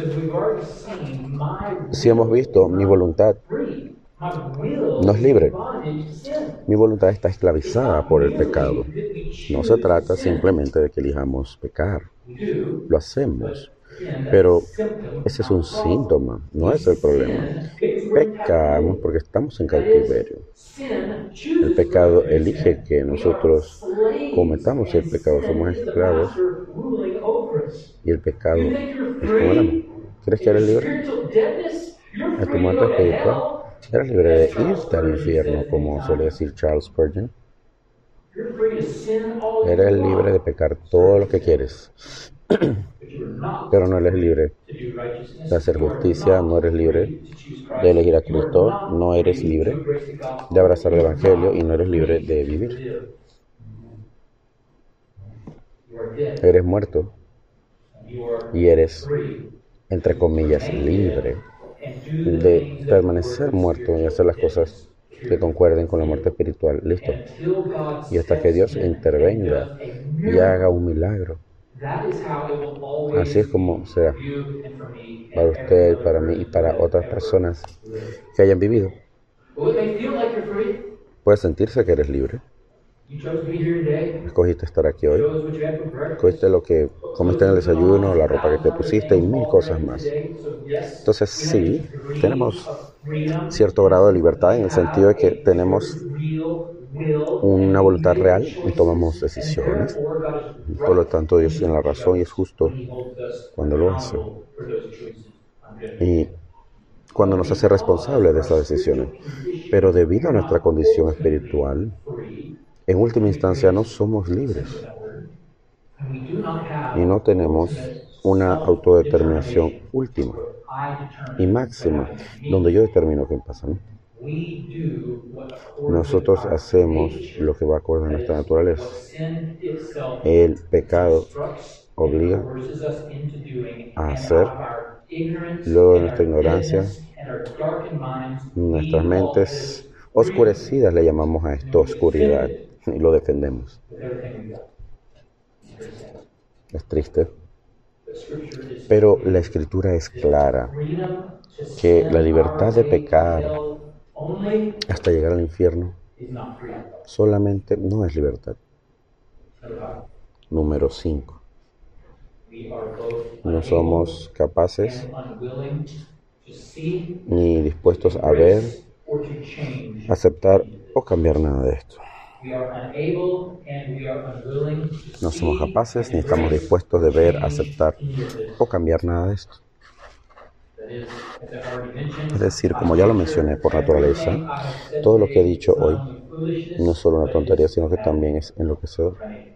Si hemos visto, mi voluntad no es libre. Mi voluntad está esclavizada por el pecado. No se trata simplemente de que elijamos pecar. Lo hacemos. Pero ese es un síntoma, no es el problema. Pecamos porque estamos en cautiverio. El pecado elige que nosotros cometamos el pecado, somos esclavos. Y el pecado es como el amo. ¿Crees que eres libre? A tu muerte espiritual, eres libre de irte al infierno, como suele decir Charles Spurgeon. Eres libre de pecar todo lo que quieres. Pero no eres libre de hacer justicia, no eres libre de elegir a Cristo, no eres libre de abrazar el Evangelio y no eres libre de vivir. Eres muerto y eres, entre comillas, libre de permanecer muerto y hacer las cosas que concuerden con la muerte espiritual. Listo. Y hasta que Dios intervenga y haga un milagro. Así es como será para usted, para mí y para otras personas que hayan vivido. Puedes sentirse que eres libre. Escogiste estar aquí hoy. Escogiste lo que comiste en el desayuno, la ropa que te pusiste y mil cosas más. Entonces sí, tenemos cierto grado de libertad en el sentido de que tenemos una voluntad real y tomamos decisiones. Por lo tanto, Dios tiene la razón y es justo cuando lo hace. Y cuando nos hace responsables de esas decisiones. Pero debido a nuestra condición espiritual, en última instancia no somos libres. Y no tenemos una autodeterminación última y máxima, donde yo determino qué pasa a mí. Nosotros hacemos lo que va acorde a nuestra naturaleza. El pecado obliga a hacer, luego de nuestra ignorancia, nuestras mentes oscurecidas le llamamos a esto oscuridad y lo defendemos. Es triste, pero la Escritura es clara que la libertad de pecar hasta llegar al infierno solamente no es libertad. Número 5. No somos capaces ni dispuestos a ver, aceptar o cambiar nada de esto. No somos capaces ni estamos dispuestos de ver, aceptar o cambiar nada de esto. Es decir, como ya lo mencioné por naturaleza, todo lo que he dicho hoy no es solo una tontería, sino que también es enloquecedor.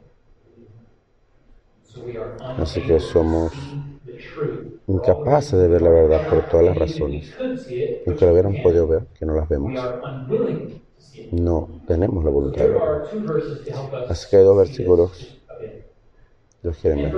Así que somos incapaces de ver la verdad por todas las razones. Aunque lo hubieran podido ver, que no las vemos, no tenemos la voluntad de verlo. Así que hay 2 versículos. Los quieren ver.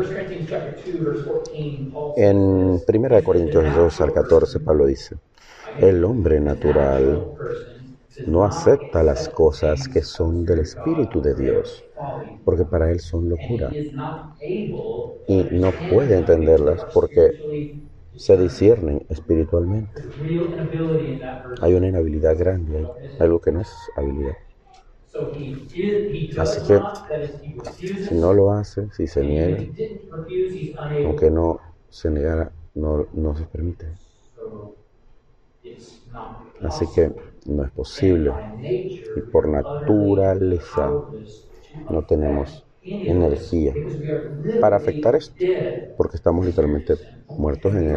En 1 Corintios 2 al 14, Pablo dice: el hombre natural no acepta las cosas que son del Espíritu de Dios, porque para él son locura. Y no puede entenderlas porque se disciernen espiritualmente. Hay una inhabilidad grande ahí, algo que no es habilidad. Así que si no lo hace, si se niega, aunque no se negara, no se permite. Así que no es posible. Y por naturaleza no tenemos energía para afectar esto, porque estamos literalmente muertos en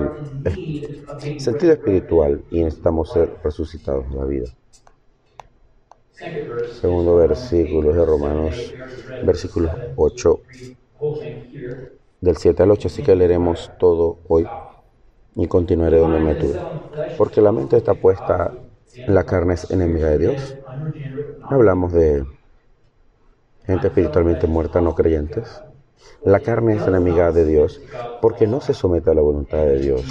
el sentido espiritual y necesitamos ser resucitados a la vida. Segundo versículo de Romanos, versículos 8, del 7 al 8, así que leeremos todo hoy y continuaré donde me tuve. Porque la mente está puesta, la carne es enemiga de Dios. Hablamos de gente espiritualmente muerta, no creyentes. La carne es enemiga de Dios porque no se somete a la voluntad de Dios.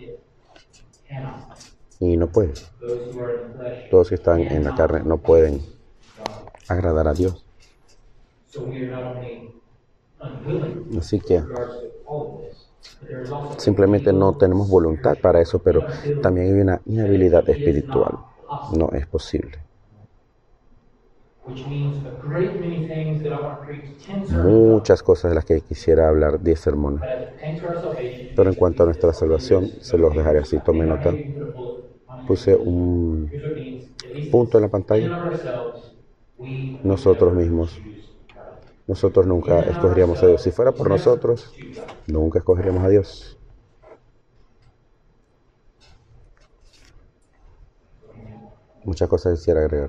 Y no puede. Todos que están en la carne no pueden agradar a Dios. Así que simplemente no tenemos voluntad para eso, pero también hay una inhabilidad espiritual. No es posible. Muchas cosas de las que quisiera hablar, 10 sermones. Pero en cuanto a nuestra salvación, se los dejaré así. Tome nota. Puse un punto en la pantalla. Nosotros mismos. Nosotros nunca escogeríamos a Dios. Si fuera por nosotros, nunca escogeríamos a Dios. Muchas cosas quisiera agregar.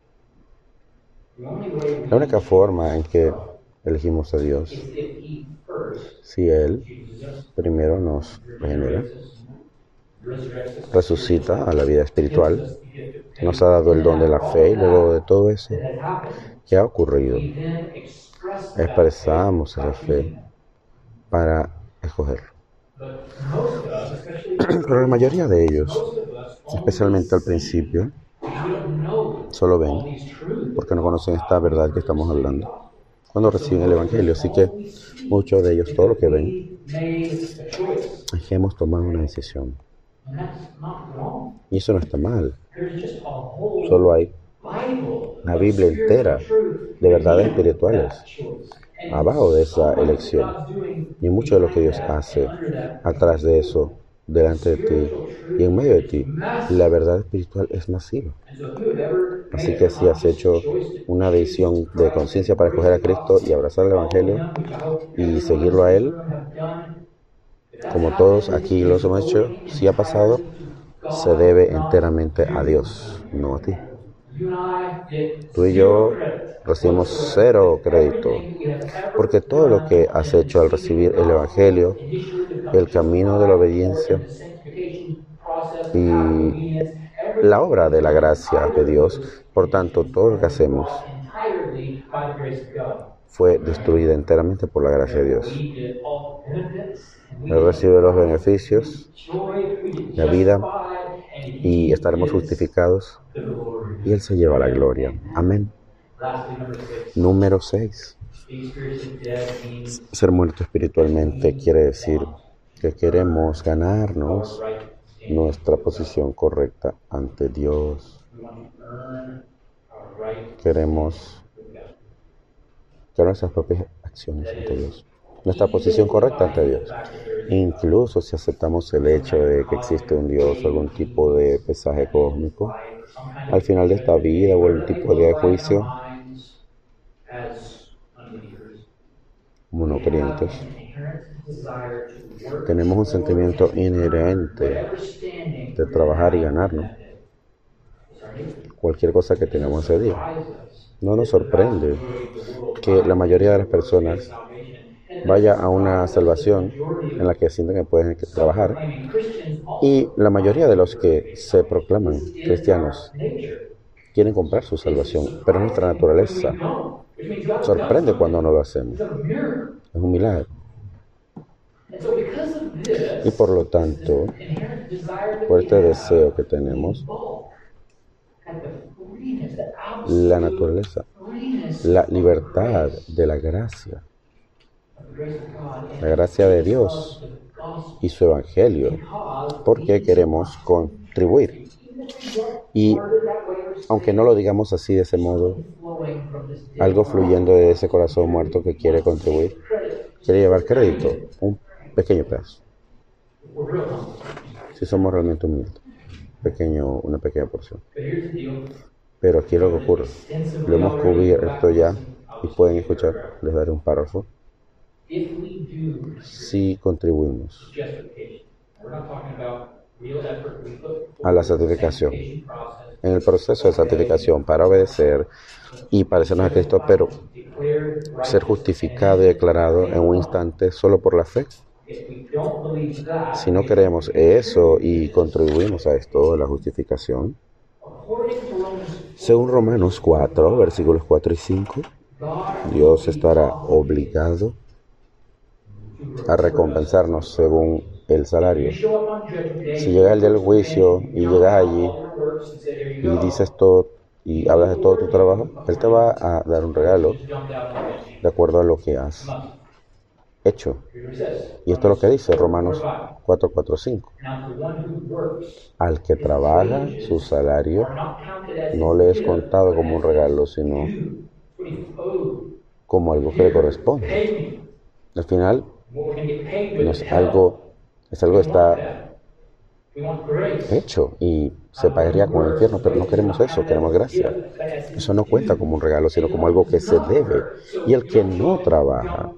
La única forma en que elegimos a Dios, si Él primero nos regenera, resucita a la vida espiritual, nos ha dado el don de la fe y luego de todo eso que ha ocurrido, expresamos esa fe para escogerlo. Pero la mayoría de ellos, especialmente al principio, solo ven porque no conocen esta verdad que estamos hablando cuando reciben el Evangelio. Así que muchos de ellos, todo lo que ven, es que hemos tomado una decisión. Y eso no está mal. Solo hay una Biblia entera de verdades espirituales abajo de esa elección. Y mucho de lo que Dios hace atrás de eso, delante de ti y en medio de ti, la verdad espiritual es masiva. Así que si has hecho una decisión de conciencia para escoger a Cristo y abrazar el Evangelio y seguirlo a Él, como todos aquí los hemos hecho, si ha pasado, se debe enteramente a Dios, no a ti. Tú y yo recibimos 0 crédito, porque todo lo que has hecho al recibir el Evangelio, el camino de la obediencia y la obra de la gracia de Dios, por tanto, todo lo que hacemos fue destruida enteramente por la gracia de Dios. Él recibe los beneficios, la vida, y estaremos justificados, y Él se lleva la gloria. Amén. Número 6. Ser muerto espiritualmente quiere decir que queremos ganarnos nuestra posición correcta ante Dios. Queremos que nuestras propias acciones ante Dios, nuestra posición correcta ante Dios. Incluso si aceptamos el hecho de que existe un Dios o algún tipo de pesaje cósmico, al final de esta vida o algún tipo de juicio, como no creyentes, tenemos un sentimiento inherente de trabajar y ganarnos cualquier cosa que tengamos ese día. No nos sorprende que la mayoría de las personas vaya a una salvación en la que sienten que pueden trabajar, y la mayoría de los que se proclaman cristianos quieren comprar su salvación, pero nuestra naturaleza sorprende cuando no lo hacemos. Es un milagro. Y por lo tanto, por este deseo que tenemos, la naturaleza, la libertad de la gracia de Dios y su Evangelio, porque queremos contribuir. Y aunque no lo digamos así, de ese modo, algo fluyendo de ese corazón muerto que quiere contribuir, quiere llevar crédito, un pequeño pedazo. Si somos realmente humildes, una pequeña porción. Pero aquí lo que ocurre, lo hemos cubierto ya y pueden escuchar, les daré un párrafo. Si contribuimos, a la santificación. En el proceso de santificación para obedecer y parecernos a Cristo, pero ser justificado y declarado en un instante solo por la fe. Si no queremos eso y contribuimos a esto, la justificación, según Romanos 4, versículos 4 y 5, Dios estará obligado a recompensarnos según el salario. Si llega el día del juicio y llegas allí y dices todo y hablas de todo tu trabajo, Él te va a dar un regalo de acuerdo a lo que has hecho. Y esto es lo que dice Romanos 4, 4, 5. Al que trabaja, su salario no le es contado como un regalo, sino como algo que le corresponde. Al final, no es algo que está hecho y se pagaría con el infierno, pero no queremos eso, queremos gracia. Eso no cuenta como un regalo, sino como algo que se debe. Y el que no trabaja,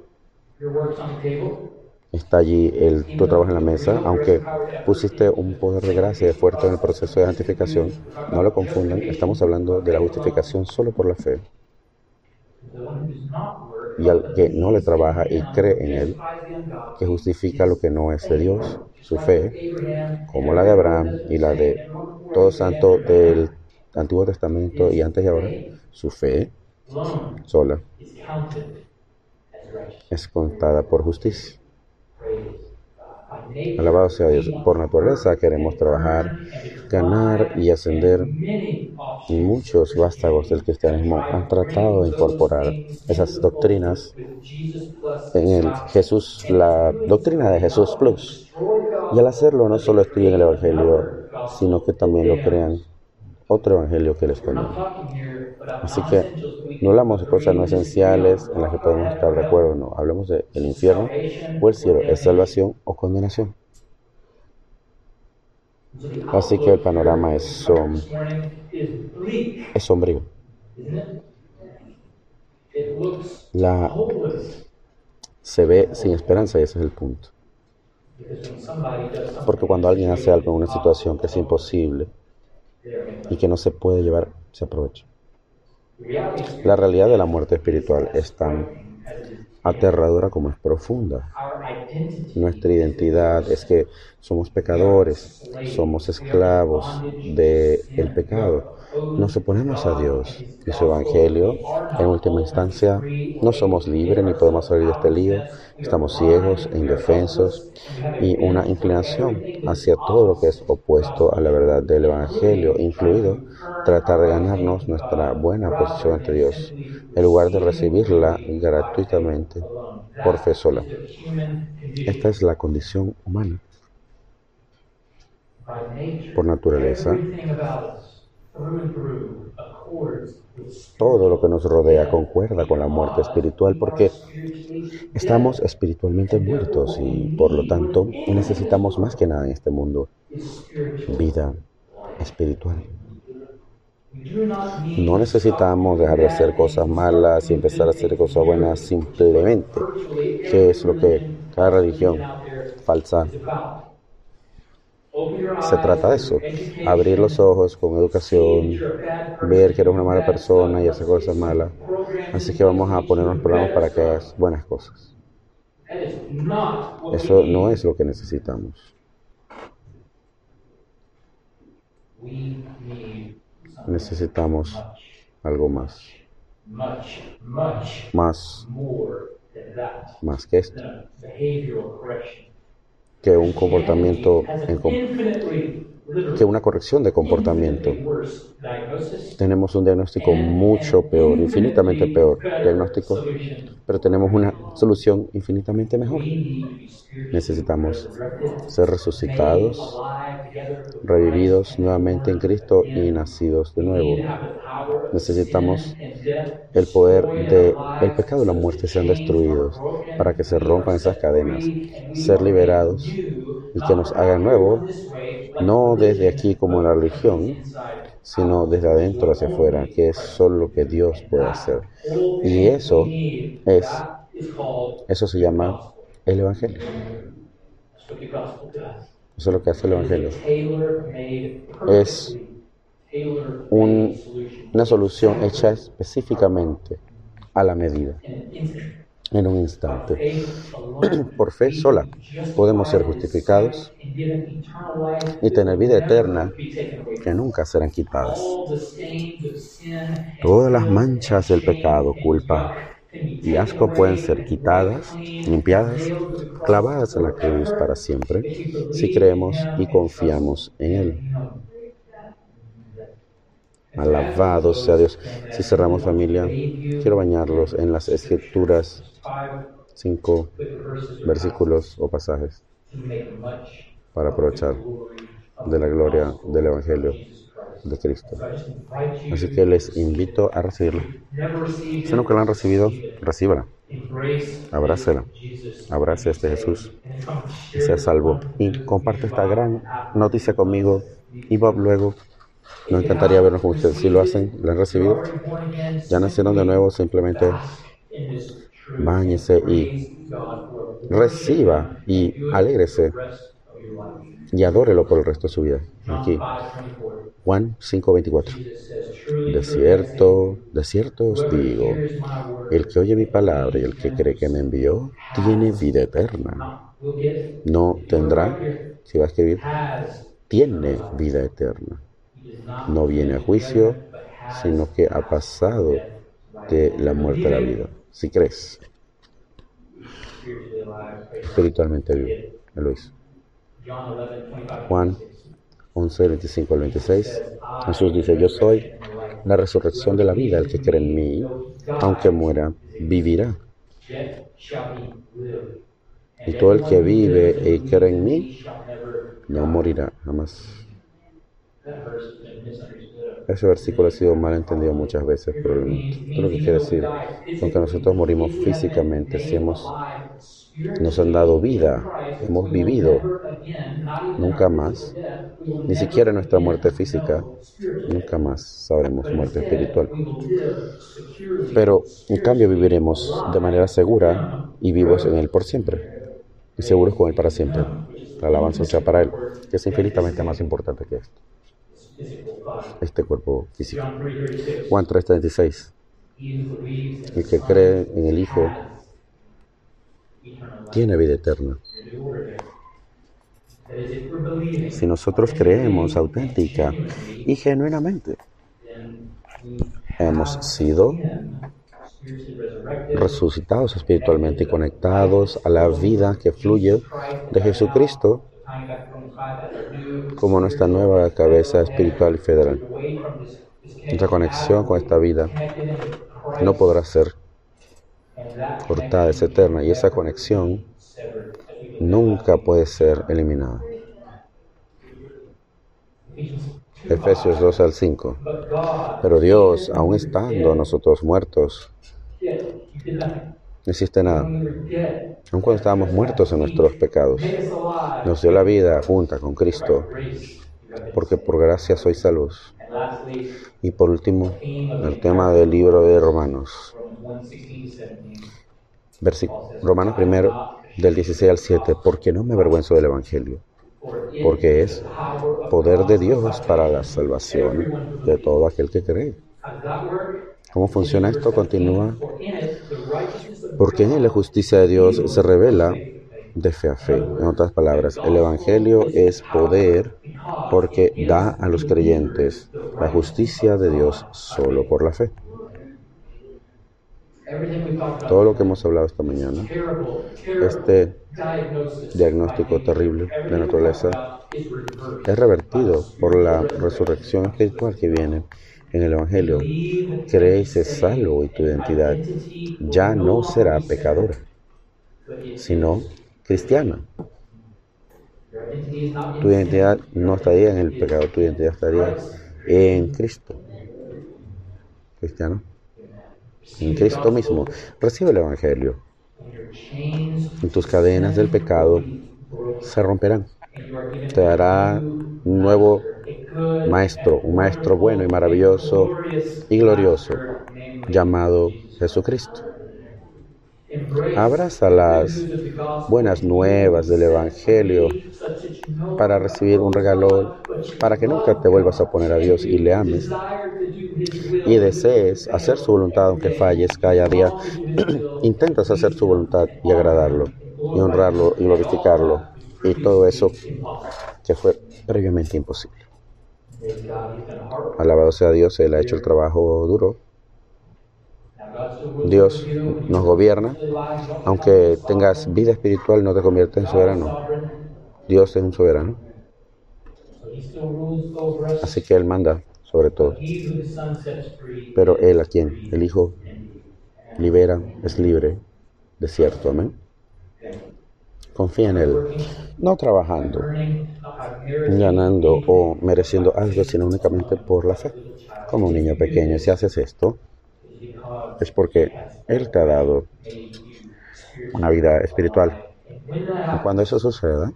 está allí, tú trabajas en la mesa, aunque pusiste un poder de gracia fuerte en el proceso de santificación, no lo confundan, estamos hablando de la justificación solo por la fe. Y al que no le trabaja y cree en Él, que justifica lo que no es de Dios, su fe, como la de Abraham y la de todo santo del Antiguo Testamento y antes y ahora, su fe sola es contada por justicia. Alabado sea Dios. Por naturaleza queremos trabajar, ganar y ascender. Y muchos vástagos del cristianismo han tratado de incorporar esas doctrinas en el Jesús, la doctrina de Jesús Plus. Y al hacerlo no solo destruyen el Evangelio, sino que también lo crean otro Evangelio que el español. Así que no hablamos de cosas no esenciales en las que podemos estar de acuerdo, no. Hablamos del infierno o el cielo, es salvación o condenación. Así que el panorama es sombrío. Se ve sin esperanza y ese es el punto. Porque cuando alguien hace algo en una situación que es imposible y que no se puede llevar, se aprovecha. La realidad de la muerte espiritual es tan aterradora como es profunda. Nuestra identidad es que somos pecadores, somos esclavos del pecado. Nos oponemos a Dios y su Evangelio. En última instancia, no somos libres ni podemos salir de este lío. Estamos ciegos e indefensos y una inclinación hacia todo lo que es opuesto a la verdad del Evangelio, incluido tratar de ganarnos nuestra buena posición ante Dios, en lugar de recibirla gratuitamente por fe sola. Esta es la condición humana. Por naturaleza, todo lo que nos rodea concuerda con la muerte espiritual porque estamos espiritualmente muertos y por lo tanto necesitamos más que nada en este mundo vida espiritual. No necesitamos dejar de hacer cosas malas y empezar a hacer cosas buenas simplemente, que es lo que cada religión falsa se trata de eso, abrir los ojos con educación, ver que eres una mala persona y hacer cosas malas. Así que vamos a ponernos programas para que hagas buenas cosas. Eso no es lo que necesitamos. Necesitamos algo más. Más que esto. Que un comportamiento, que una corrección de comportamiento. Tenemos un diagnóstico mucho peor, infinitamente peor diagnóstico, pero tenemos una solución infinitamente mejor. Necesitamos ser resucitados, revividos nuevamente en Cristo y nacidos de nuevo. Necesitamos el poder del pecado y la muerte sean destruidos para que se rompan esas cadenas, ser liberados y que nos hagan nuevo, no desde aquí como en la religión, sino desde adentro hacia afuera, que es solo lo que Dios puede hacer. Y eso se llama el Evangelio. Eso es lo que hace el Evangelio. Es una solución hecha específicamente a la medida, en un instante. Por fe sola podemos ser justificados y tener vida eterna que nunca serán quitadas. Todas las manchas del pecado, culpa y asco pueden ser quitadas, limpiadas, clavadas en la cruz para siempre, si creemos y confiamos en Él. Alabado sea Dios. Si cerramos, familia, quiero bañarlos en las Escrituras, 5 versículos o pasajes para aprovechar de la gloria del Evangelio de Cristo. Así que les invito a recibirlo. Si nunca la han recibido, recíbala. Abrácela. Abrace a este Jesús y sea salvo. Y comparte esta gran noticia conmigo y Bob luego. Nos encantaría vernos con ustedes. Si lo hacen, lo han recibido, ya nacieron de nuevo, simplemente báñese y reciba y alégrese y adórelo por el resto de su vida. Aquí, Juan 5:24. De cierto, de cierto os digo, el que oye mi palabra y el que cree que me envió, tiene vida eterna. No tendrá, si va a escribir, tiene vida eterna. No viene a juicio, sino que ha pasado de la muerte a la vida. Si crees, espiritualmente vivo. Él lo hizo. Juan 11:25 al 26. Jesús dice, yo soy la resurrección de la vida. El que cree en mí, aunque muera, vivirá. Y todo el que vive y cree en mí, no morirá jamás. Ese versículo ha sido mal entendido muchas veces por el mundo. Esto es lo que quiere decir, aunque nosotros morimos físicamente, si nos han dado vida, hemos vivido, nunca más, ni siquiera en nuestra muerte física, nunca más sabremos muerte espiritual. Pero en cambio viviremos de manera segura y vivos en Él por siempre, y seguros con Él para siempre. La alabanza sea para Él, que es infinitamente más importante que esto. Este cuerpo físico. Juan 3:36. El que cree en el Hijo tiene vida eterna. Si nosotros creemos auténtica y genuinamente, hemos sido resucitados espiritualmente y conectados a la vida que fluye de Jesucristo como nuestra nueva cabeza espiritual y federal. Nuestra conexión con esta vida no podrá ser cortada, es eterna, y esa conexión nunca puede ser eliminada. Efesios 2:5. Pero Dios, aun estando nosotros muertos, no existe nada. Aun cuando estábamos muertos en nuestros pecados, nos dio la vida junta con Cristo, porque por gracia sois salvos. Y por último, el tema del libro de Romanos. Romanos 1, del 16 al 7. Porque no me avergüenzo del Evangelio, porque es poder de Dios para la salvación de todo aquel que cree. ¿Cómo funciona esto? Continúa. Porque en él la justicia de Dios se revela de fe a fe. En otras palabras, el Evangelio es poder porque da a los creyentes la justicia de Dios solo por la fe. Todo lo que hemos hablado esta mañana, este diagnóstico terrible de naturaleza, es revertido por la resurrección espiritual que viene en el Evangelio. Cree y sé salvo, y tu identidad ya no será pecadora, sino cristiana. Tu identidad no estaría en el pecado, tu identidad estaría en Cristo. Cristiano. En Cristo mismo. Recibe el Evangelio. Y tus cadenas del pecado se romperán. Te dará un nuevo maestro, un maestro bueno y maravilloso y glorioso, llamado Jesucristo. Abraza las buenas nuevas del Evangelio para recibir un regalo, para que nunca te vuelvas a oponer a Dios y le ames y desees hacer su voluntad aunque falles cada día. Intentas hacer su voluntad y agradarlo y honrarlo y glorificarlo y todo eso que fue previamente imposible. Alabado sea Dios, Él ha hecho el trabajo duro. Dios nos gobierna. Aunque tengas vida espiritual, no te conviertes en soberano. Dios es un soberano. Así que Él manda sobre todo. Pero Él, a quien el Hijo libera, es libre de cierto. Amén. Confía en Él, no trabajando, ganando o mereciendo algo, sino únicamente por la fe, como un niño pequeño. Si haces esto, es porque Él te ha dado una vida espiritual. Y cuando eso suceda,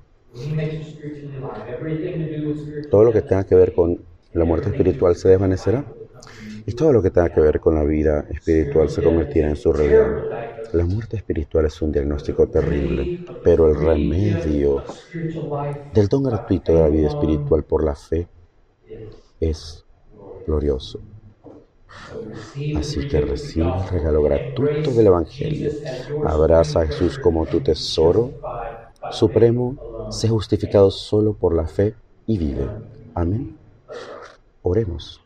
todo lo que tenga que ver con la muerte espiritual se desvanecerá. Y todo lo que tenga que ver con la vida espiritual se convertirá en su realidad. La muerte espiritual es un diagnóstico terrible, pero el remedio del don gratuito de la vida espiritual por la fe es glorioso. Así que recibe el regalo gratuito del Evangelio. Abraza a Jesús como tu tesoro supremo. Sé justificado solo por la fe y vive. Amén. Oremos.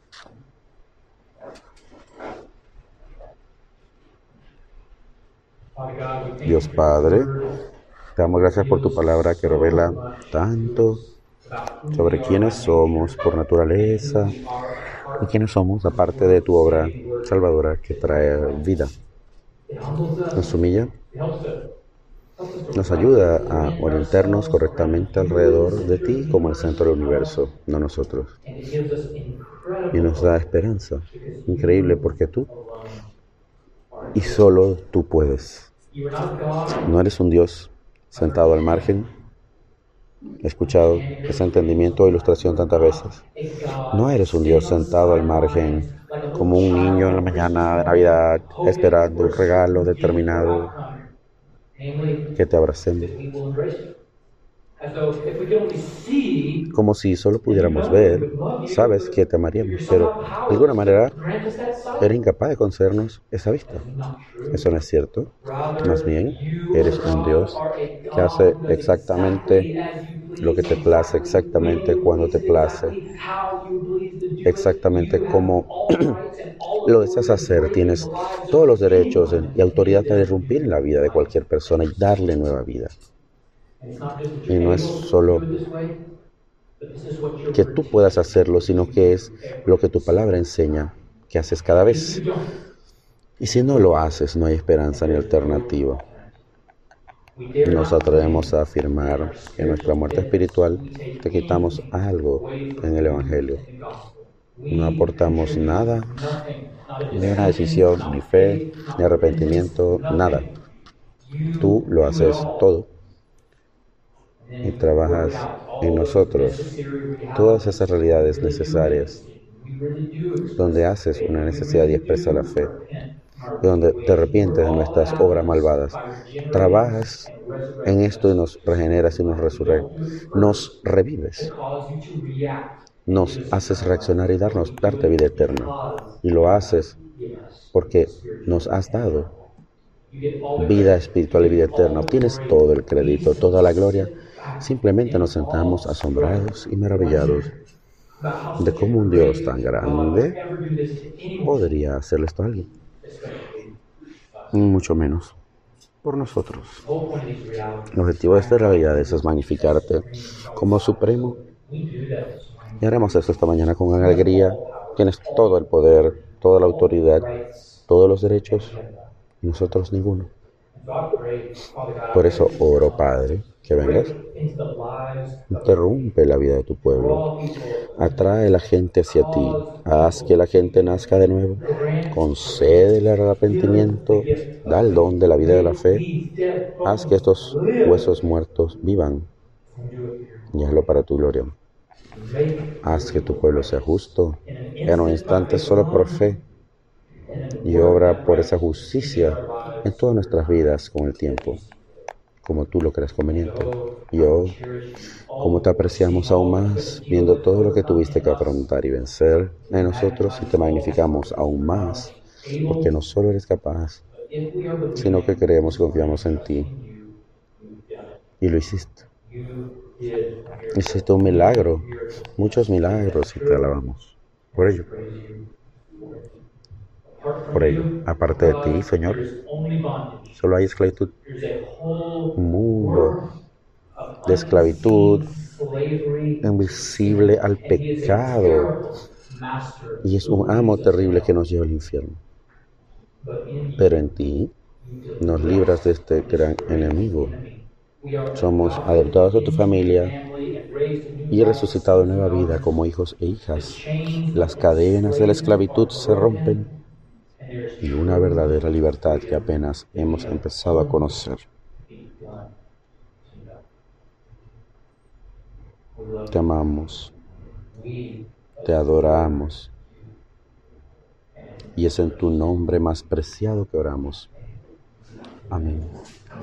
Dios Padre, te damos gracias por tu palabra que revela tanto sobre quiénes somos por naturaleza y quiénes somos aparte de tu obra salvadora que trae vida. Nos humilla, nos ayuda a orientarnos correctamente alrededor de ti como el centro del universo, no nosotros. Y nos da esperanza, increíble porque tú y solo tú puedes. No eres un Dios sentado al margen. He escuchado ese entendimiento o ilustración tantas veces. No eres un Dios sentado al margen, como un niño en la mañana de Navidad, esperando un regalo determinado que te abracemos. Como si solo pudiéramos ver, sabes que te amaríamos, pero de alguna manera eres incapaz de concedernos esa vista. Eso no es cierto. Más bien, eres un Dios que hace exactamente lo que te place, exactamente cuando te place, exactamente como lo deseas hacer. Tienes todos los derechos y autoridad para irrumpir en la vida de cualquier persona y darle nueva vida. Y no es solo que tú puedas hacerlo, sino que es lo que tu palabra enseña que haces cada vez. Y si no lo haces, no hay esperanza ni alternativa. Nos atrevemos a afirmar que en nuestra muerte espiritual te quitamos algo en el Evangelio. No aportamos nada, ni una decisión, ni fe, ni arrepentimiento, nada. Tú lo haces todo y trabajas en nosotros todas esas realidades necesarias, donde haces una necesidad y expresas la fe, y donde te arrepientes de nuestras obras malvadas. Trabajas en esto y nos regeneras y nos revives, nos haces reaccionar y darte vida eterna. Y lo haces porque nos has dado vida espiritual y vida eterna. Obtienes todo el crédito, toda la gloria. Simplemente nos sentamos asombrados y maravillados de cómo un Dios tan grande podría hacerle esto a alguien. Mucho menos por nosotros. El objetivo de estas realidades es magnificarte como supremo. Y haremos eso esta mañana con alegría. Tienes todo el poder, toda la autoridad, todos los derechos, y nosotros ninguno. Por eso oro, Padre, que vengas, interrumpe la vida de tu pueblo, atrae a la gente hacia ti, haz que la gente nazca de nuevo, concede el arrepentimiento, da el don de la vida de la fe, haz que estos huesos muertos vivan, y hazlo para tu gloria. Haz que tu pueblo sea justo, en un instante solo por fe, y obra por esa justicia en todas nuestras vidas con el tiempo, como tú lo creas conveniente. Y hoy, como te apreciamos aún más, viendo todo lo que tuviste que afrontar y vencer en nosotros, y te magnificamos aún más, porque no solo eres capaz, sino que creemos y confiamos en ti. Y lo hiciste. Hiciste un milagro, muchos milagros, y te alabamos por ello. Por ello, aparte de ti, Señor, solo hay esclavitud, un mundo de esclavitud invisible al pecado, y es un amo terrible que nos lleva al infierno. Pero en ti nos libras de este gran enemigo. Somos adoptados a tu familia y resucitados en nueva vida como hijos e hijas. Las cadenas de la esclavitud se rompen y una verdadera libertad que apenas hemos empezado a conocer. Te amamos, te adoramos, y es en tu nombre más preciado que oramos. Amén.